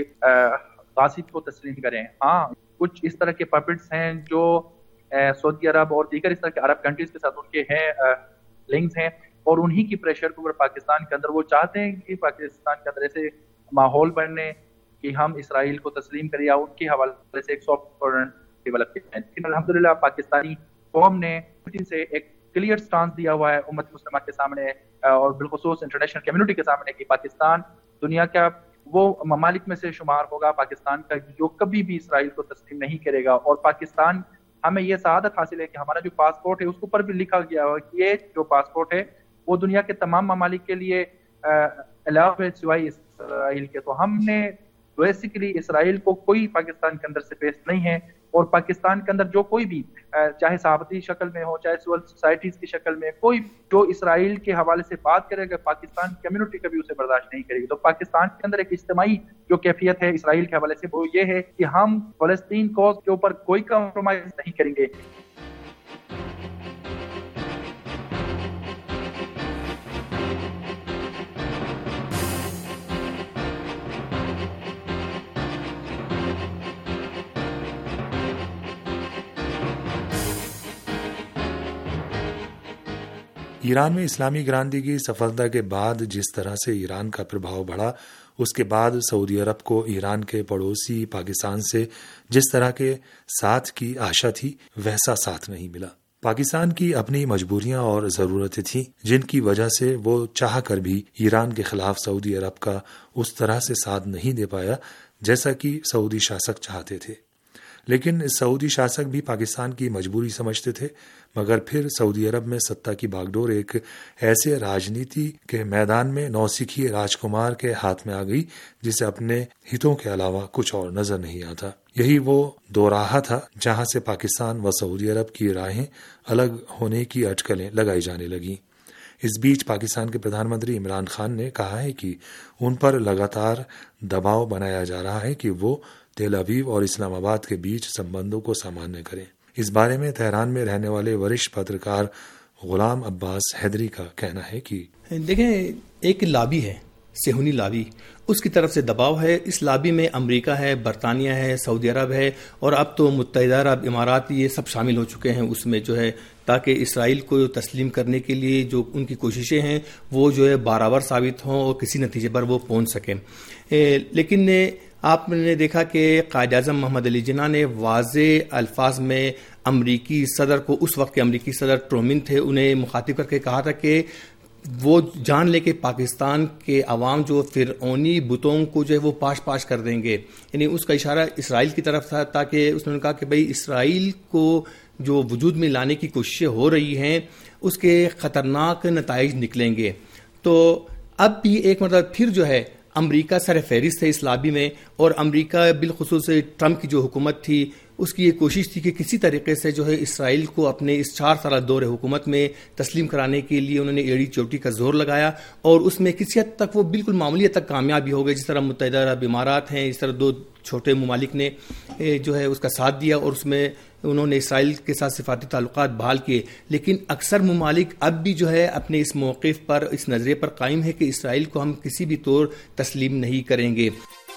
कासिब को तस्लीम करें। हाँ, कुछ इस तरह के पपेट्स हैं जो सऊदी अरब और दीगर इस तरह के अरब कंट्रीज के साथ उनके हैं लिंक्स हैं और उन्हीं की प्रेशर के ऊपर पाकिस्तान के अंदर वो चाहते हैं कि पाकिस्तान के अंदर ऐसे माहौल बनने कि हम इसराइल को तस्लीम करें या उनके हवाले से एक सॉफ्ट कॉर्नर डेवलप करें। लेकिन अल्हम्दुलिल्लाह पाकिस्तानी कौम ने से एक क्लियर स्टांस दिया हुआ है उम्मत मुस्लिमा के सामने और बिलखुसूस इंटरनेशनल कम्युनिटी के सामने कि पाकिस्तान दुनिया का वो ममालिक में से शुमार होगा पाकिस्तान का जो कभी भी इसराइल को तस्लीम नहीं करेगा। और पाकिस्तान हमें ये सआदत हासिल है कि हमारा जो पासपोर्ट है उसके ऊपर भी लिखा गया हुआ कि ये जो पासपोर्ट है वो दुनिया के तमाम ममालिक के लिए अलाउ है सिवाय इसराइल के। तो हमने बेसिकली इसराइल को कोई पाकिस्तान के अंदर से पेश नहीं है और पाकिस्तान के अंदर जो कोई भी चाहे सहाबती शक्ल में हो चाहे सिविल सोसाइटीज की शक्ल में कोई जो इसराइल के हवाले से बात करेगा पाकिस्तान कम्युनिटी कभी उसे बर्दाश्त नहीं करेगी। तो पाकिस्तान के अंदर एक इज्तिमाई जो कैफियत है इसराइल के हवाले से वो ये है कि हम फलस्तीन कॉज के ऊपर कोई कॉम्प्रोमाइज नहीं करेंगे। ईरान में इस्लामी क्रांति की सफलता के बाद जिस तरह से ईरान का प्रभाव बढ़ा, उसके बाद सऊदी अरब को ईरान के पड़ोसी पाकिस्तान से जिस तरह के साथ की आशा थी, वैसा साथ नहीं मिला। पाकिस्तान की अपनी मजबूरियां और ज़रूरतें थीं, जिनकी वजह से वो चाह कर भी ईरान के खिलाफ सऊदी अरब का उस तरह से साथ नहीं दे पाया जैसा कि सऊदी शासक चाहते थे। लेकिन सऊदी शासक भी पाकिस्तान की मजबूरी समझते थे, मगर फिर सऊदी अरब में सत्ता की बागडोर एक ऐसे राजनीति के मैदान में नौसिखिए राजकुमार के हाथ में आ गई जिसे अपने हितों के अलावा कुछ और नजर नहीं आता। यही वो दोराहा था जहां से पाकिस्तान व सऊदी अरब की राहें अलग होने की अटकलें लगाई जाने लगी। इस बीच पाकिस्तान के प्रधानमंत्री इमरान खान ने कहा है कि उन पर लगातार दबाव बनाया जा रहा है कि वो तेल अवीव और इस्लामाबाद के बीच संबंधों को सामान्य करें। इस बारे में तेहरान में रहने वाले वरिष्ठ पत्रकार गुलाम अब्बास हैदरी का कहना है कि देखें, एक लाबी है, सेहूनी लाबी, उसकी तरफ से दबाव है। इस लाबी में अमेरिका है, बरतानिया है, सऊदी अरब है और अब तो मुत्तहिदा अरब इमारात, ये सब शामिल हो चुके हैं उसमें, जो है ताकि इसराइल को तस्लीम करने के लिए जो उनकी कोशिशें हैं वो जो है बराबर साबित हों और किसी नतीजे पर वो पहुंच सकें। लेकिन आपने देखा कि कायद-ए-आज़म मोहम्मद अली जिन्ना ने वाज़े अल्फाज में अमरीकी सदर को, उस वक्त के अमरीकी सदर ट्रूमैन थे, उन्हें मुखातिब करके कहा था कि वो जान ले कि पाकिस्तान के अवाम जो फिरौनी बुतों को जो है वो पाश कर देंगे। यानी उसका इशारा इसराइल की तरफ था, ताकि उसने कहा कि भाई इसराइल को जो वजूद में लाने की कोशिशें हो रही हैं उसके ख़तरनाक नताइज निकलेंगे। तो अब भी एक मतलब फिर जो है अमेरिका सर फहरिस्त है इस लाबी में, और अमेरिका बिलखुसूस ट्रंप की जो हुकूमत थी उसकी ये कोशिश थी कि किसी तरीके से जो है इसराइल को अपने इस 4 साल दौर हुकूमत में तस्लीम कराने के लिए उन्होंने एड़ी चोटी का जोर लगाया, और उसमें किसी हद तक वो बिल्कुल मामूली हद तक कामयाबी हो गई। जिस तरह मुत्तहिदा अरब इमारात हैं, इस तरह 2 छोटे ममालिक ने जो है उसका साथ दिया और उसमें उन्होंने इसराइल के साथ सिफाती ताल्लुकात बहाल किए। लेकिन अक्सर ममालिक अब भी जो है अपने इस मौक़िफ़ पर, इस नज़रिए पर कायम है कि इसराइल को हम किसी भी तौर तस्लीम नहीं करेंगे।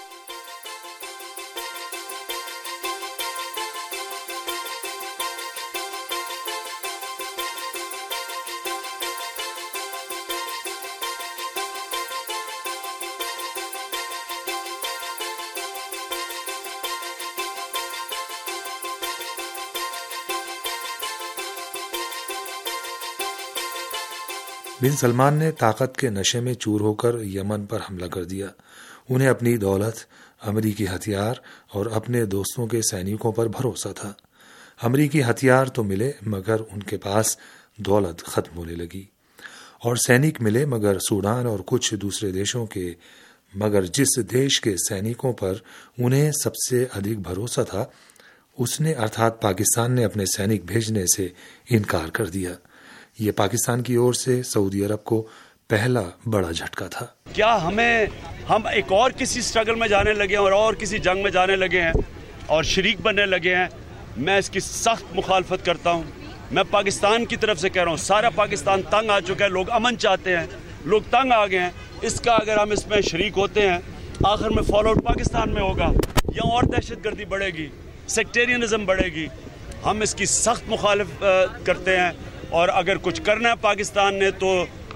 बिन सलमान ने ताकत के नशे में चूर होकर यमन पर हमला कर दिया। उन्हें अपनी दौलत, अमरीकी हथियार और अपने दोस्तों के सैनिकों पर भरोसा था। अमरीकी हथियार तो मिले मगर उनके पास दौलत खत्म होने लगी, और सैनिक मिले मगर सूडान और कुछ दूसरे देशों के। मगर जिस देश के सैनिकों पर उन्हें सबसे अधिक भरोसा था, उसने अर्थात पाकिस्तान ने अपने सैनिक भेजने से इनकार कर दिया। ये पाकिस्तान की ओर से सऊदी अरब को पहला बड़ा झटका था। क्या हम एक और किसी स्ट्रगल में जाने लगे हैं और किसी जंग में जाने लगे हैं और शरीक बनने लगे हैं? मैं इसकी सख्त मुखालफत करता हूँ। मैं पाकिस्तान की तरफ से कह रहा हूँ, सारा पाकिस्तान तंग आ चुका है, लोग अमन चाहते हैं, लोग तंग आ गए हैं। इसका अगर हम इसमें शरीक होते हैं, आखिर में फॉलो आउट पाकिस्तान में होगा या और दहशतगर्दी बढ़ेगी, सेक्टेरियनिज्म बढ़ेगी। हम इसकी सख्त मुखालिफ करते हैं, और अगर कुछ करना है पाकिस्तान ने तो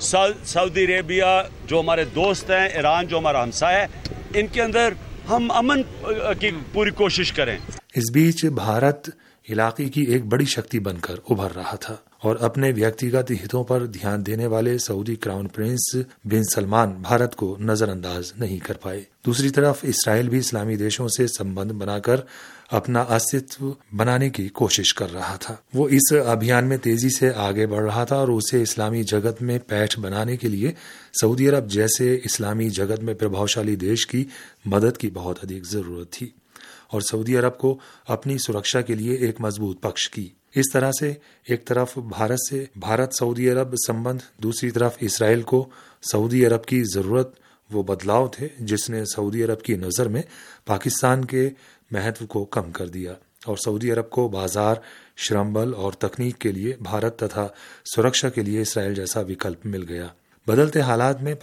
सऊदी अरेबिया जो हमारे दोस्त हैं, ईरान जो हमारा हमसाया है, इनके अंदर हम अमन की पूरी कोशिश करें। इस बीच भारत इलाके की एक बड़ी शक्ति बनकर उभर रहा था, और अपने व्यक्तिगत हितों पर ध्यान देने वाले Saudi crown prince bin Salman Bharat को नजरअंदाज नहीं कर पाए। दूसरी तरफ इसराइल भी इस्लामी देशों से संबंध बनाकर अपना अस्तित्व बनाने की कोशिश कर रहा था। वो इस अभियान में तेजी से आगे बढ़ रहा था, और उसे इस्लामी जगत में पैठ बनाने के लिए सऊदी अरब जैसे इस्लामी जगत में प्रभावशाली देश की मदद की बहुत अधिक जरूरत थी, और सऊदी अरब को अपनी सुरक्षा के लिए एक मजबूत पक्ष की। इस तरह से एक तरफ भारत सऊदी अरब संबंध, दूसरी तरफ इसराइल को सऊदी अरब की जरूरत, वो बदलाव थे जिसने सऊदी अरब की नज़र में पाकिस्तान के महत्व को कम कर दिया, और सऊदी अरब को बाजार, श्रम बल और तकनीक के लिए भारत तथा सुरक्षा के लिए इसराइल जैसा विकल्प मिल गया। बदलते हालात में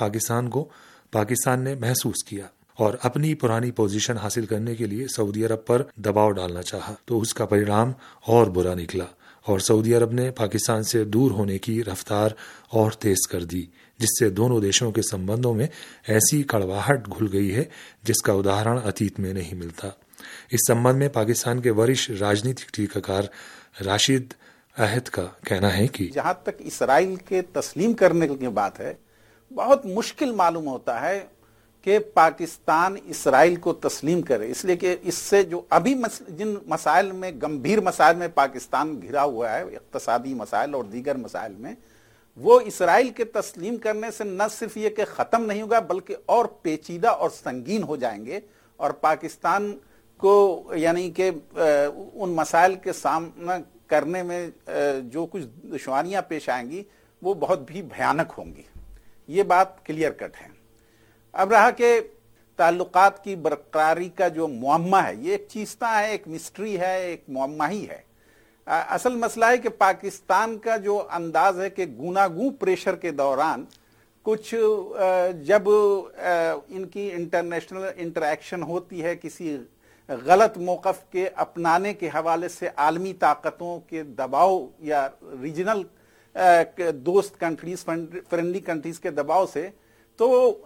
पाकिस्तान ने महसूस किया और अपनी पुरानी पोजीशन हासिल करने के लिए सऊदी अरब पर दबाव डालना चाहा, तो उसका परिणाम और बुरा निकला, और सऊदी अरब ने पाकिस्तान से दूर होने की रफ्तार और तेज कर दी, जिससे दोनों देशों के संबंधों में ऐसी कड़वाहट घुल गई है जिसका उदाहरण अतीत में नहीं मिलता। इस संबंध में पाकिस्तान के वरिष्ठ राजनीतिक टीकाकार राशिद अहद का कहना है कि जहां तक इसराइल के तस्लीम करने की बात है, बहुत मुश्किल मालूम होता है कि पाकिस्तान इसराइल को तस्लीम करे, इसलिए कि इससे जो अभी जिन मसाइल में, गंभीर मसाइल में पाकिस्तान घिरा हुआ है, इक्तसादी मसाइल और दीगर मसाइल में, वो इसराइल के तस्लीम करने से न सिर्फ ये कि ख़त्म नहीं होगा बल्कि और पेचीदा और संगीन हो जाएंगे और पाकिस्तान को यानी कि उन मसाइल के सामना करने में जो कुछ दुश्वारियां पेश आएंगी वो बहुत भी भयानक होंगी। ये बात क्लियर कट है। अब रहा कि ताल्लुकात की बरकरारी का जो मुअम्मा है, ये एक चीज़ता है, एक मिस्ट्री है, एक मुअम्मा ही है। असल मसला है कि पाकिस्तान का जो अंदाज है कि गूनागू प्रेशर के दौरान कुछ जब इनकी इंटरनेशनल इंटरेक्शन होती है, किसी गलत मौक़िफ़ के अपनाने के हवाले से आलमी ताकतों के दबाव या रीजनल दोस्त कंट्रीज, फ्रेंडली कंट्रीज के दबाव से, तो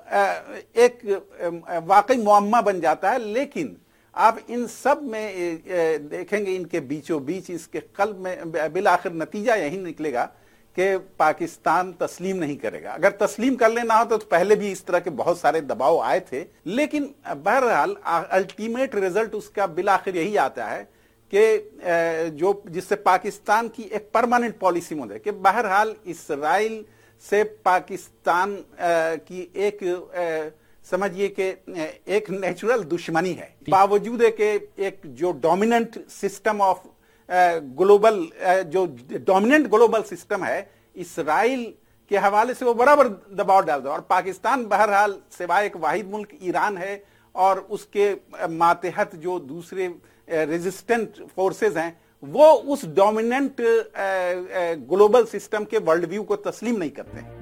एक वाकई मुअम्मा बन जाता है। लेकिन आप इन सब में देखेंगे, इनके बीचों बीच इसके कल्ब में बिलाखिर नतीजा यही निकलेगा कि पाकिस्तान तस्लीम नहीं करेगा। अगर तस्लीम कर लेना हो तो पहले भी इस तरह के बहुत सारे दबाव आए थे, लेकिन बहरहाल अल्टीमेट रिजल्ट उसका बिलाखिर यही आता है कि जो जिससे पाकिस्तान की एक परमानेंट पॉलिसी में है कि बहरहाल इसराइल से पाकिस्तान की एक समझिए कि एक नेचुरल दुश्मनी है, बावजूद है कि एक जो डोमिनेंट सिस्टम ऑफ ग्लोबल जो डोमिनेंट ग्लोबल सिस्टम है इसराइल के हवाले से वो बराबर दबाव डालता है। और पाकिस्तान बहरहाल सिवाय एक वाहिद मुल्क ईरान है और उसके मातहत जो दूसरे रेजिस्टेंट फोर्सेस हैं, वो उस डोमिनेंट ग्लोबल सिस्टम के वर्ल्ड व्यू को तस्लीम नहीं करते हैं।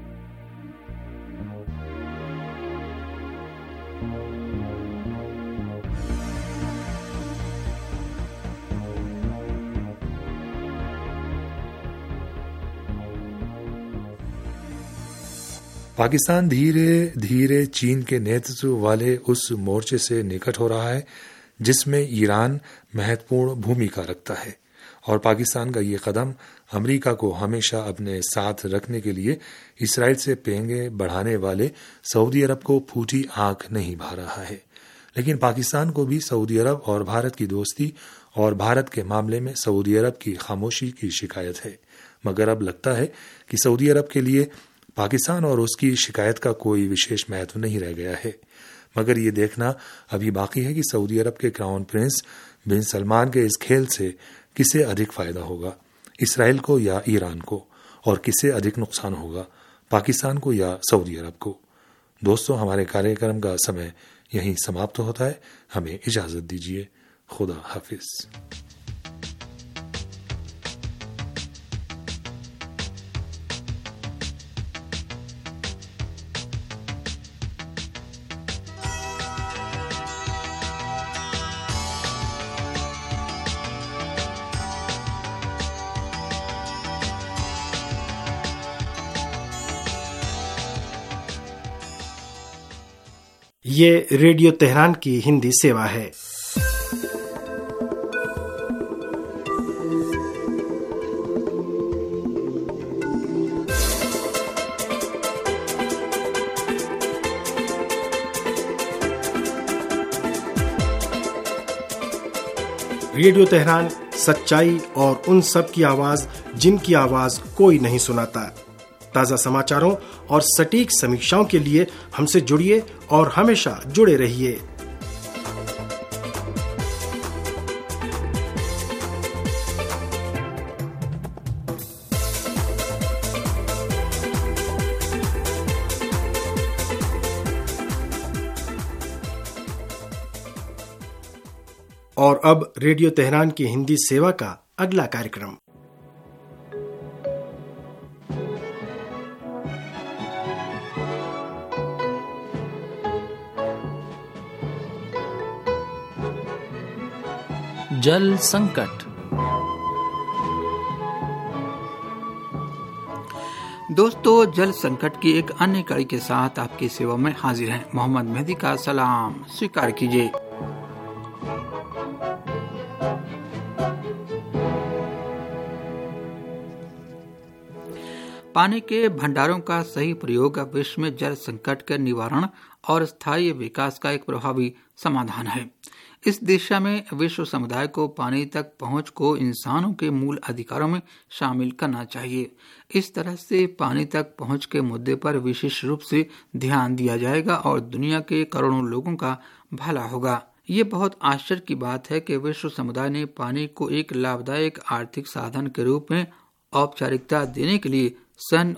पाकिस्तान धीरे धीरे चीन के नेतृत्व वाले उस मोर्चे से निकट हो रहा है जिसमें ईरान महत्वपूर्ण भूमिका रखता है, और पाकिस्तान का ये कदम अमेरिका को हमेशा अपने साथ रखने के लिए इसराइल से पेंगे बढ़ाने वाले सऊदी अरब को फूटी आंख नहीं भा रहा है। लेकिन पाकिस्तान को भी सऊदी अरब और भारत की दोस्ती और भारत के मामले में सऊदी अरब की खामोशी की शिकायत है। मगर अब लगता है कि सऊदी अरब के लिए पाकिस्तान और उसकी शिकायत का कोई विशेष महत्व नहीं रह गया है। मगर ये देखना अभी बाकी है कि सऊदी अरब के क्राउन प्रिंस बिन सलमान के इस खेल से किसे अधिक फायदा होगा, इसराइल को या ईरान को, और किसे अधिक नुकसान होगा, पाकिस्तान को या सऊदी अरब को। दोस्तों, हमारे कार्यक्रम का समय यहीं समाप्त होता है। हमें इजाजत दीजिए। खुदा हाफिज। ये रेडियो तेहरान की हिंदी सेवा है। रेडियो तेहरान सच्चाई और उन सब की आवाज जिनकी आवाज कोई नहीं सुनाता। ताज़ा समाचारों और सटीक समीक्षाओं के लिए हमसे जुड़िए और हमेशा जुड़े रहिए। और अब रेडियो तेहरान की हिंदी सेवा का अगला कार्यक्रम। जल संकट। दोस्तों, जल संकट की एक अन्य कड़ी के साथ आपकी सेवा में हाजिर हैं। मोहम्मद मेहदी का सलाम स्वीकार कीजिए। पानी के भंडारों का सही प्रयोग विश्व में जल संकट के निवारण और स्थायी विकास का एक प्रभावी समाधान है। इस दिशा में विश्व समुदाय को पानी तक पहुंच को इंसानों के मूल अधिकारों में शामिल करना चाहिए। इस तरह से पानी तक पहुंच के मुद्दे पर विशेष रूप से ध्यान दिया जाएगा और दुनिया के करोड़ों लोगों का भला होगा। ये बहुत आश्चर्य की बात है कि विश्व समुदाय ने पानी को एक लाभदायक आर्थिक साधन के रूप में औपचारिकता देने के लिए सन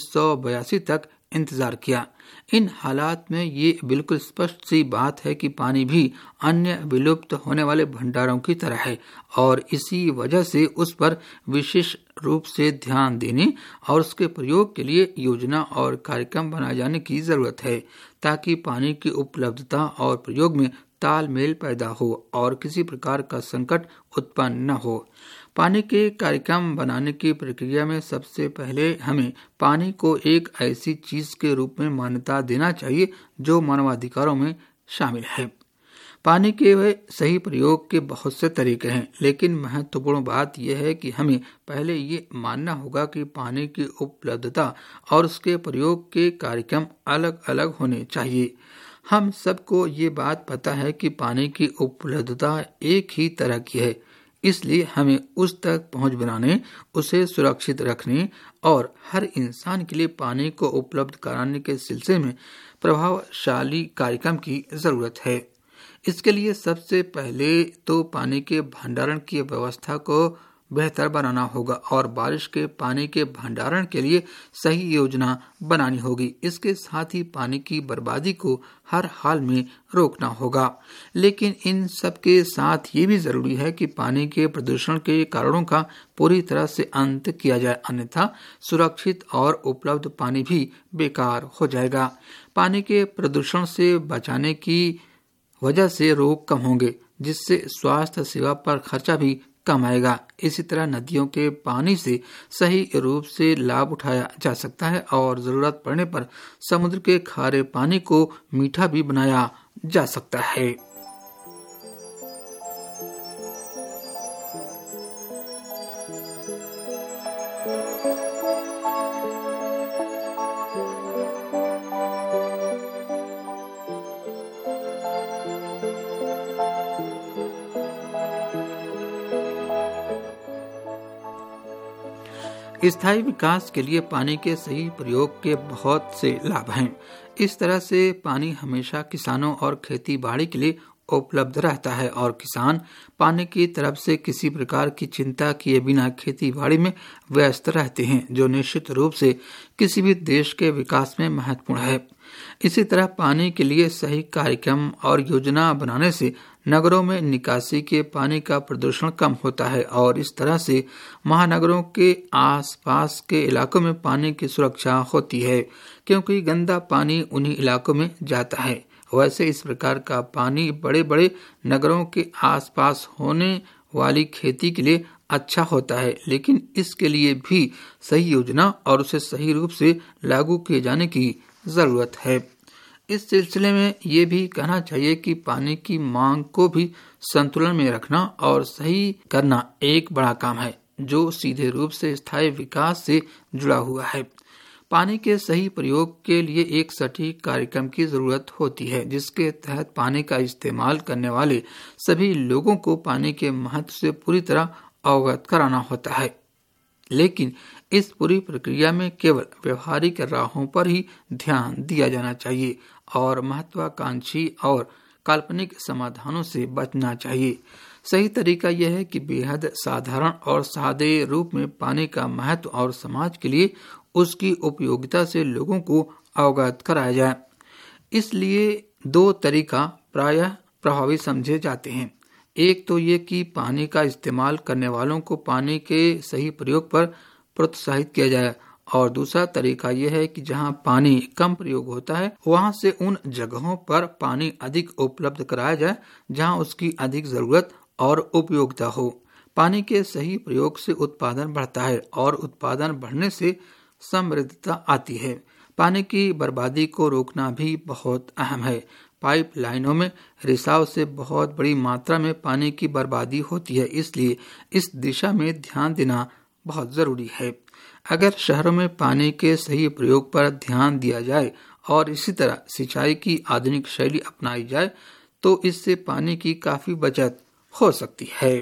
1982 तक इंतजार किया। इन हालात में ये बिल्कुल स्पष्ट सी बात है कि पानी भी अन्य विलुप्त होने वाले भंडारों की तरह है और इसी वजह से उस पर विशेष रूप से ध्यान देने और उसके प्रयोग के लिए योजना और कार्यक्रम बनाए जाने की जरूरत है, ताकि पानी की उपलब्धता और प्रयोग में तालमेल पैदा हो और किसी प्रकार का संकट उत्पन्न न हो। पानी के कार्यक्रम बनाने की प्रक्रिया में सबसे पहले हमें पानी को एक ऐसी चीज के रूप में मान्यता देना चाहिए जो मानवाधिकारों में शामिल है। पानी के सही प्रयोग के बहुत से तरीके हैं, लेकिन महत्वपूर्ण बात यह है कि हमें पहले ये मानना होगा कि पानी की उपलब्धता और उसके प्रयोग के कार्यक्रम अलग अलग होने चाहिए। हम सबको ये बात पता है कि पानी की उपलब्धता एक ही तरह की है, इसलिए हमें उस तक पहुंच बनाने, उसे सुरक्षित रखने और हर इंसान के लिए पानी को उपलब्ध कराने के सिलसिले में प्रभावशाली कार्यक्रम की जरूरत है। इसके लिए सबसे पहले तो पानी के भंडारण की व्यवस्था को बेहतर बनाना होगा और बारिश के पानी के भंडारण के लिए सही योजना बनानी होगी। इसके साथ ही पानी की बर्बादी को हर हाल में रोकना होगा। लेकिन इन सब के साथ ये भी जरूरी है कि पानी के प्रदूषण के कारणों का पूरी तरह से अंत किया जाए, अन्यथा सुरक्षित और उपलब्ध पानी भी बेकार हो जाएगा। पानी के प्रदूषण से बचाने की वजह से रोग कम होंगे, जिससे स्वास्थ्य सेवा पर खर्चा भी कम आएगा। इसी तरह नदियों के पानी से सही रूप से लाभ उठाया जा सकता है और जरूरत पड़ने पर समुद्र के खारे पानी को मीठा भी बनाया जा सकता है। स्थायी विकास के लिए पानी के सही प्रयोग के बहुत से लाभ हैं। इस तरह से पानी हमेशा किसानों और खेती बाड़ी के लिए उपलब्ध रहता है और किसान पानी की तरफ से किसी प्रकार की चिंता किए बिना खेती बाड़ी में व्यस्त रहते हैं, जो निश्चित रूप से किसी भी देश के विकास में महत्वपूर्ण है। इसी तरह पानी के लिए सही कार्यक्रम और योजना बनाने से नगरों में निकासी के पानी का प्रदूषण कम होता है और इस तरह से महानगरों के आसपास के इलाकों में पानी की सुरक्षा होती है, क्योंकि गंदा पानी उन्हीं इलाकों में जाता है। वैसे इस प्रकार का पानी बड़े बड़े नगरों के आसपास होने वाली खेती के लिए अच्छा होता है, लेकिन इसके लिए भी सही योजना और उसे सही रूप से लागू किए जाने की जरूरत है। इस सिलसिले में ये भी कहना चाहिए कि पानी की मांग को भी संतुलन में रखना और सही करना एक बड़ा काम है, जो सीधे रूप से स्थायी विकास से जुड़ा हुआ है। पानी के सही प्रयोग के लिए एक सटीक कार्यक्रम की जरूरत होती है, जिसके तहत पानी का इस्तेमाल करने वाले सभी लोगों को पानी के महत्व से पूरी तरह अवगत कराना होता है। लेकिन इस पूरी प्रक्रिया में केवल व्यवहारिक राहों पर ही ध्यान दिया जाना चाहिए और महत्वाकांक्षी और काल्पनिक समाधानों से बचना चाहिए। सही तरीका यह है कि बेहद साधारण और सादे रूप में पानी का महत्व और समाज के लिए उसकी उपयोगिता से लोगों को अवगत कराया जाए। इसलिए दो तरीका प्रायः प्रभावी समझे जाते हैं। एक तो ये कि पानी का इस्तेमाल करने वालों को पानी के सही प्रयोग पर प्रोत्साहित किया जाए और दूसरा तरीका यह है कि जहां पानी कम प्रयोग होता है वहां से उन जगहों पर पानी अधिक उपलब्ध कराया जाए जहां उसकी अधिक जरूरत और उपयोगिता हो। पानी के सही प्रयोग से उत्पादन बढ़ता है और उत्पादन बढ़ने से समृद्धता आती है। पानी की बर्बादी को रोकना भी बहुत अहम है। पाइप लाइनों में रिसाव से बहुत बड़ी मात्रा में पानी की बर्बादी होती है, इसलिए इस दिशा में ध्यान देना बहुत जरूरी है। अगर शहरों में पानी के सही प्रयोग पर ध्यान दिया जाए और इसी तरह सिंचाई की आधुनिक शैली अपनाई जाए तो इससे पानी की काफी बचत हो सकती है।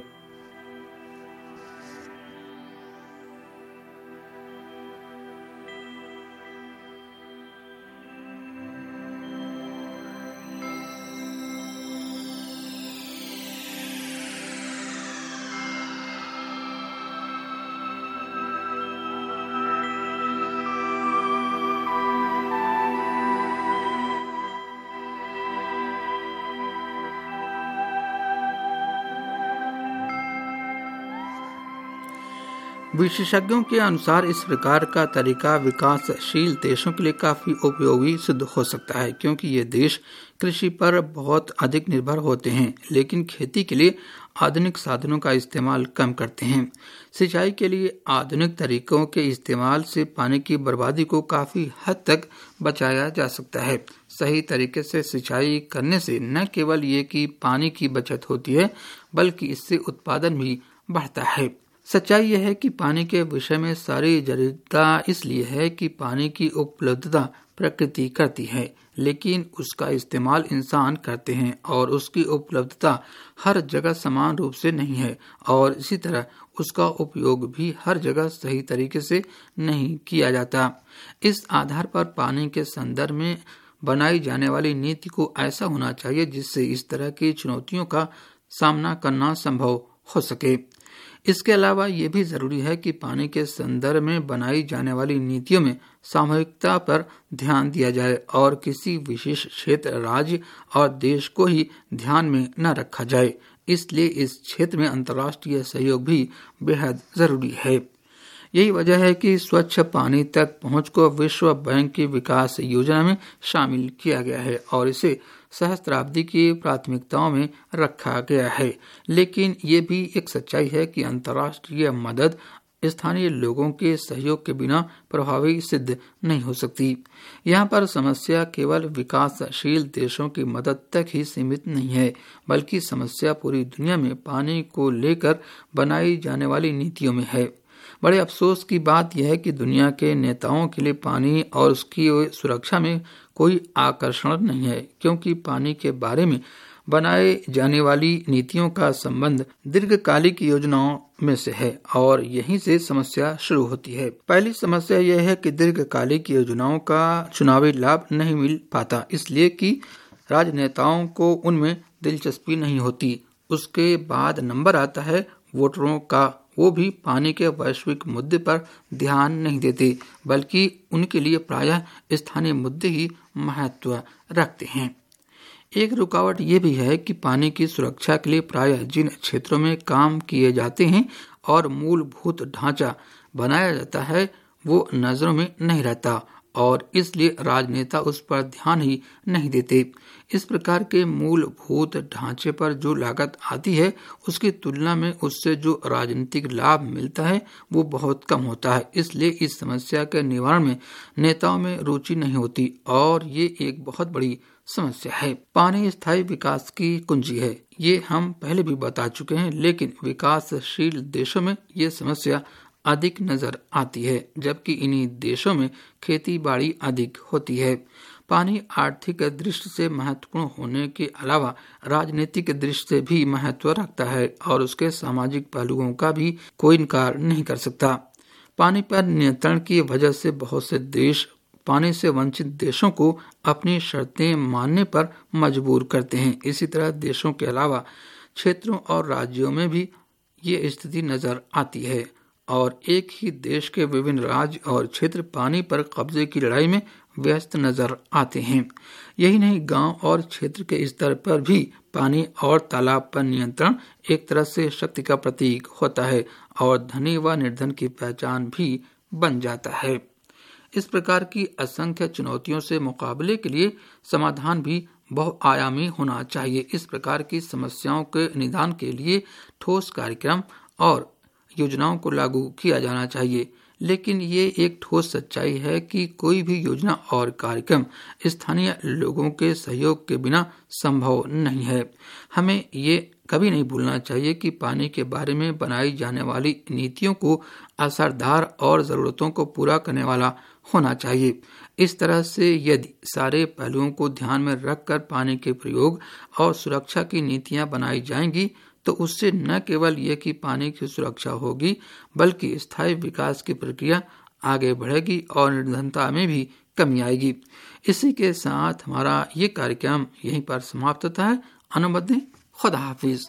विशेषज्ञों के अनुसार इस प्रकार का तरीका विकासशील देशों के लिए काफी उपयोगी सिद्ध हो सकता है, क्योंकि ये देश कृषि पर बहुत अधिक निर्भर होते हैं लेकिन खेती के लिए आधुनिक साधनों का इस्तेमाल कम करते हैं। सिंचाई के लिए आधुनिक तरीकों के इस्तेमाल से पानी की बर्बादी को काफी हद तक बचाया जा सकता है। सही तरीके से सिंचाई करने से न केवल ये कि पानी की बचत होती है बल्कि इससे उत्पादन भी बढ़ता है। सच्चाई यह है कि पानी के विषय में सारी जटिलता इसलिए है कि पानी की उपलब्धता प्रकृति करती है लेकिन उसका इस्तेमाल इंसान करते हैं और उसकी उपलब्धता हर जगह समान रूप से नहीं है और इसी तरह उसका उपयोग भी हर जगह सही तरीके से नहीं किया जाता। इस आधार पर पानी के संदर्भ में बनाई जाने वाली नीति को ऐसा होना चाहिए जिससे इस तरह की चुनौतियों का सामना करना संभव हो सके। इसके अलावा ये भी जरूरी है कि पानी के संदर्भ में बनाई जाने वाली नीतियों में सामूहिकता पर ध्यान दिया जाए और किसी विशेष क्षेत्र, राज्य और देश को ही ध्यान में न रखा जाए। इसलिए इस क्षेत्र में अंतर्राष्ट्रीय सहयोग भी बेहद जरूरी है। यही वजह है कि स्वच्छ पानी तक पहुंच को विश्व बैंक की विकास योजना में शामिल किया गया है और इसे सहस्त्राब्दी की प्राथमिकताओं में रखा गया है। लेकिन ये भी एक सच्चाई है कि अंतर्राष्ट्रीय मदद स्थानीय लोगों के सहयोग के बिना प्रभावी सिद्ध नहीं हो सकती। यहाँ पर समस्या केवल विकासशील देशों की मदद तक ही सीमित नहीं है, बल्कि समस्या पूरी दुनिया में पानी को लेकर बनाई जाने वाली नीतियों में है। बड़े अफसोस की बात यह है कि दुनिया के नेताओं के लिए पानी और उसकी सुरक्षा में कोई आकर्षण नहीं है, क्योंकि पानी के बारे में बनाए जाने वाली नीतियों का संबंध दीर्घकालिक योजनाओं में से है और यहीं से समस्या शुरू होती है। पहली समस्या यह है कि दीर्घकालिक योजनाओं का चुनावी लाभ नहीं मिल पाता, इसलिए कि राजनेताओं को उनमें दिलचस्पी नहीं होती। उसके बाद नंबर आता है वोटरों का। वो भी पानी के वैश्विक मुद्दे पर ध्यान नहीं देते, बल्कि उनके लिए प्रायः स्थानीय मुद्दे ही महत्व रखते हैं। एक रुकावट ये भी है कि पानी की सुरक्षा के लिए प्रायः जिन क्षेत्रों में काम किए जाते हैं और मूलभूत ढांचा बनाया जाता है वो नजरों में नहीं रहता और इसलिए राजनेता उस पर ध्यान ही नहीं देते। इस प्रकार के मूलभूत ढांचे पर जो लागत आती है उसकी तुलना में उससे जो राजनीतिक लाभ मिलता है वो बहुत कम होता है। इसलिए इस समस्या के निवारण में नेताओं में रुचि नहीं होती और ये एक बहुत बड़ी समस्या है। पानी स्थायी विकास की कुंजी है, ये हम पहले भी बता चुके हैं, लेकिन विकासशील देशों में ये समस्या अधिक नजर आती है, जबकि इन्हीं देशों में खेती बाड़ी अधिक होती है। पानी आर्थिक दृष्टि से महत्वपूर्ण होने के अलावा राजनीतिक दृष्टि से भी महत्व रखता है और उसके सामाजिक पहलुओं का भी कोई इनकार नहीं कर सकता। पानी पर नियंत्रण की वजह से बहुत से देश पानी से वंचित देशों को अपनी शर्तें मानने पर मजबूर करते हैं। इसी तरह देशों के अलावा क्षेत्रों और राज्यों में भी ये स्थिति नजर आती है और एक ही देश के विभिन्न राज्य और क्षेत्र पानी पर कब्जे की लड़ाई में व्यस्त नजर आते हैं। यही नहीं, गांव और क्षेत्र के स्तर पर भी पानी और तालाब पर नियंत्रण एक तरह से शक्ति का प्रतीक होता है और धनी व निर्धन की पहचान भी बन जाता है। इस प्रकार की असंख्य चुनौतियों से मुकाबले के लिए समाधान भी बहुआयामी होना चाहिए। इस प्रकार की समस्याओं के निदान के लिए ठोस कार्यक्रम और योजनाओं को लागू किया जाना चाहिए, लेकिन ये एक ठोस सच्चाई है कि कोई भी योजना और कार्यक्रम स्थानीय लोगों के सहयोग के बिना संभव नहीं है। हमें ये कभी नहीं भूलना चाहिए कि पानी के बारे में बनाई जाने वाली नीतियों को असरदार और जरूरतों को पूरा करने वाला होना चाहिए। इस तरह से यदि सारे पहलुओं को ध्यान में रखकर पानी के प्रयोग और सुरक्षा की नीतियां बनाई जाएंगी तो उससे न केवल ये कि पानी की सुरक्षा होगी बल्कि स्थायी विकास की प्रक्रिया आगे बढ़ेगी और निर्धनता में भी कमी आएगी। इसी के साथ हमारा ये कार्यक्रम यहीं पर समाप्त होता है। अनुमत दें। खुदा हाफिज।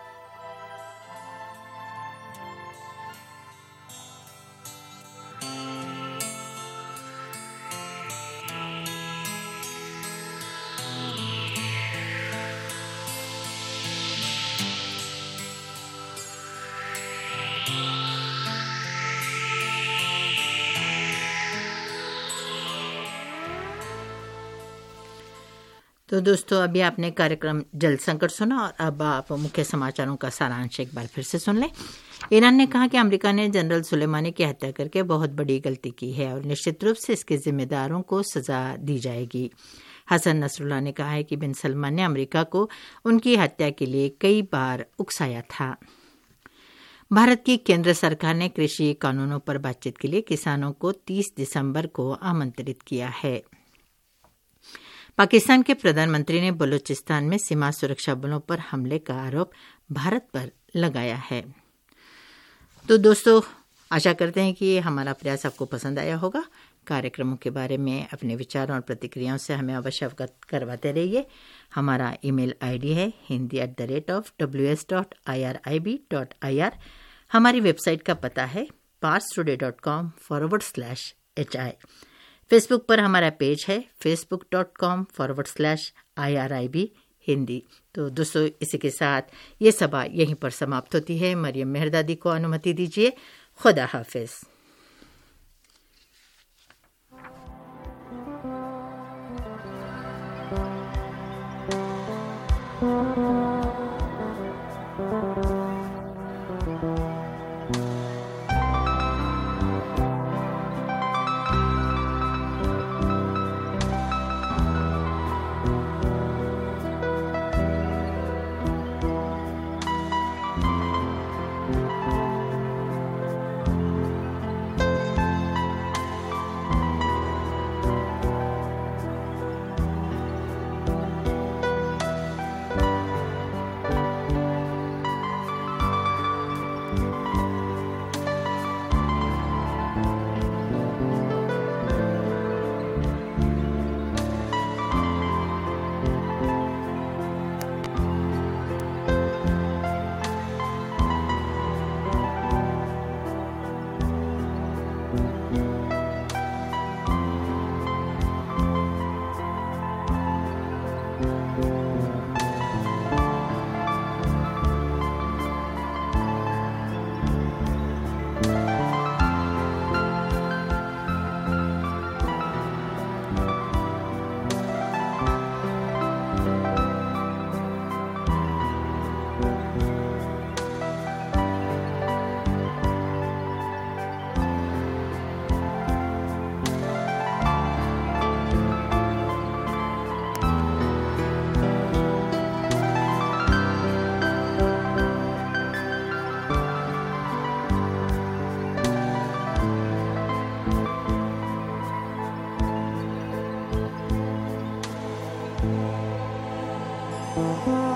तो दोस्तों, अभी आपने कार्यक्रम जल संकट सुना और अब आप मुख्य समाचारों का सारांश एक बार फिर से सुन लें। ईरान ने कहा कि अमेरिका ने जनरल सुलेमानी की हत्या करके बहुत बड़ी गलती की है और निश्चित रूप से इसके जिम्मेदारों को सजा दी जाएगी। हसन नसरुल्लाह ने कहा है कि बिन सलमान ने अमेरिका को उनकी हत्या के लिए कई बार उकसाया था। भारत की केंद्र सरकार ने कृषि कानूनों पर बातचीत के लिए किसानों को 30 दिसंबर को आमंत्रित किया है। पाकिस्तान के प्रधानमंत्री ने बलूचिस्तान में सीमा सुरक्षा बलों पर हमले का आरोप भारत पर लगाया है। तो दोस्तों, आशा करते हैं कि हमारा प्रयास आपको पसंद आया होगा। कार्यक्रमों के बारे में अपने विचारों और प्रतिक्रियाओं से हमें अवश्य अवगत करवाते रहिए। हमारा ईमेल आईडी है hindi@ws.irib.ir। हमारी वेबसाइट का पता है parstoday.com/hi। फेसबुक पर हमारा पेज है facebook.com/IRIB हिंदी। तो दोस्तों, इसी के साथ ये सभा यहीं पर समाप्त होती है। मरियम मेहरदादी को अनुमति दीजिए। खुदा हाफिज। Thank you.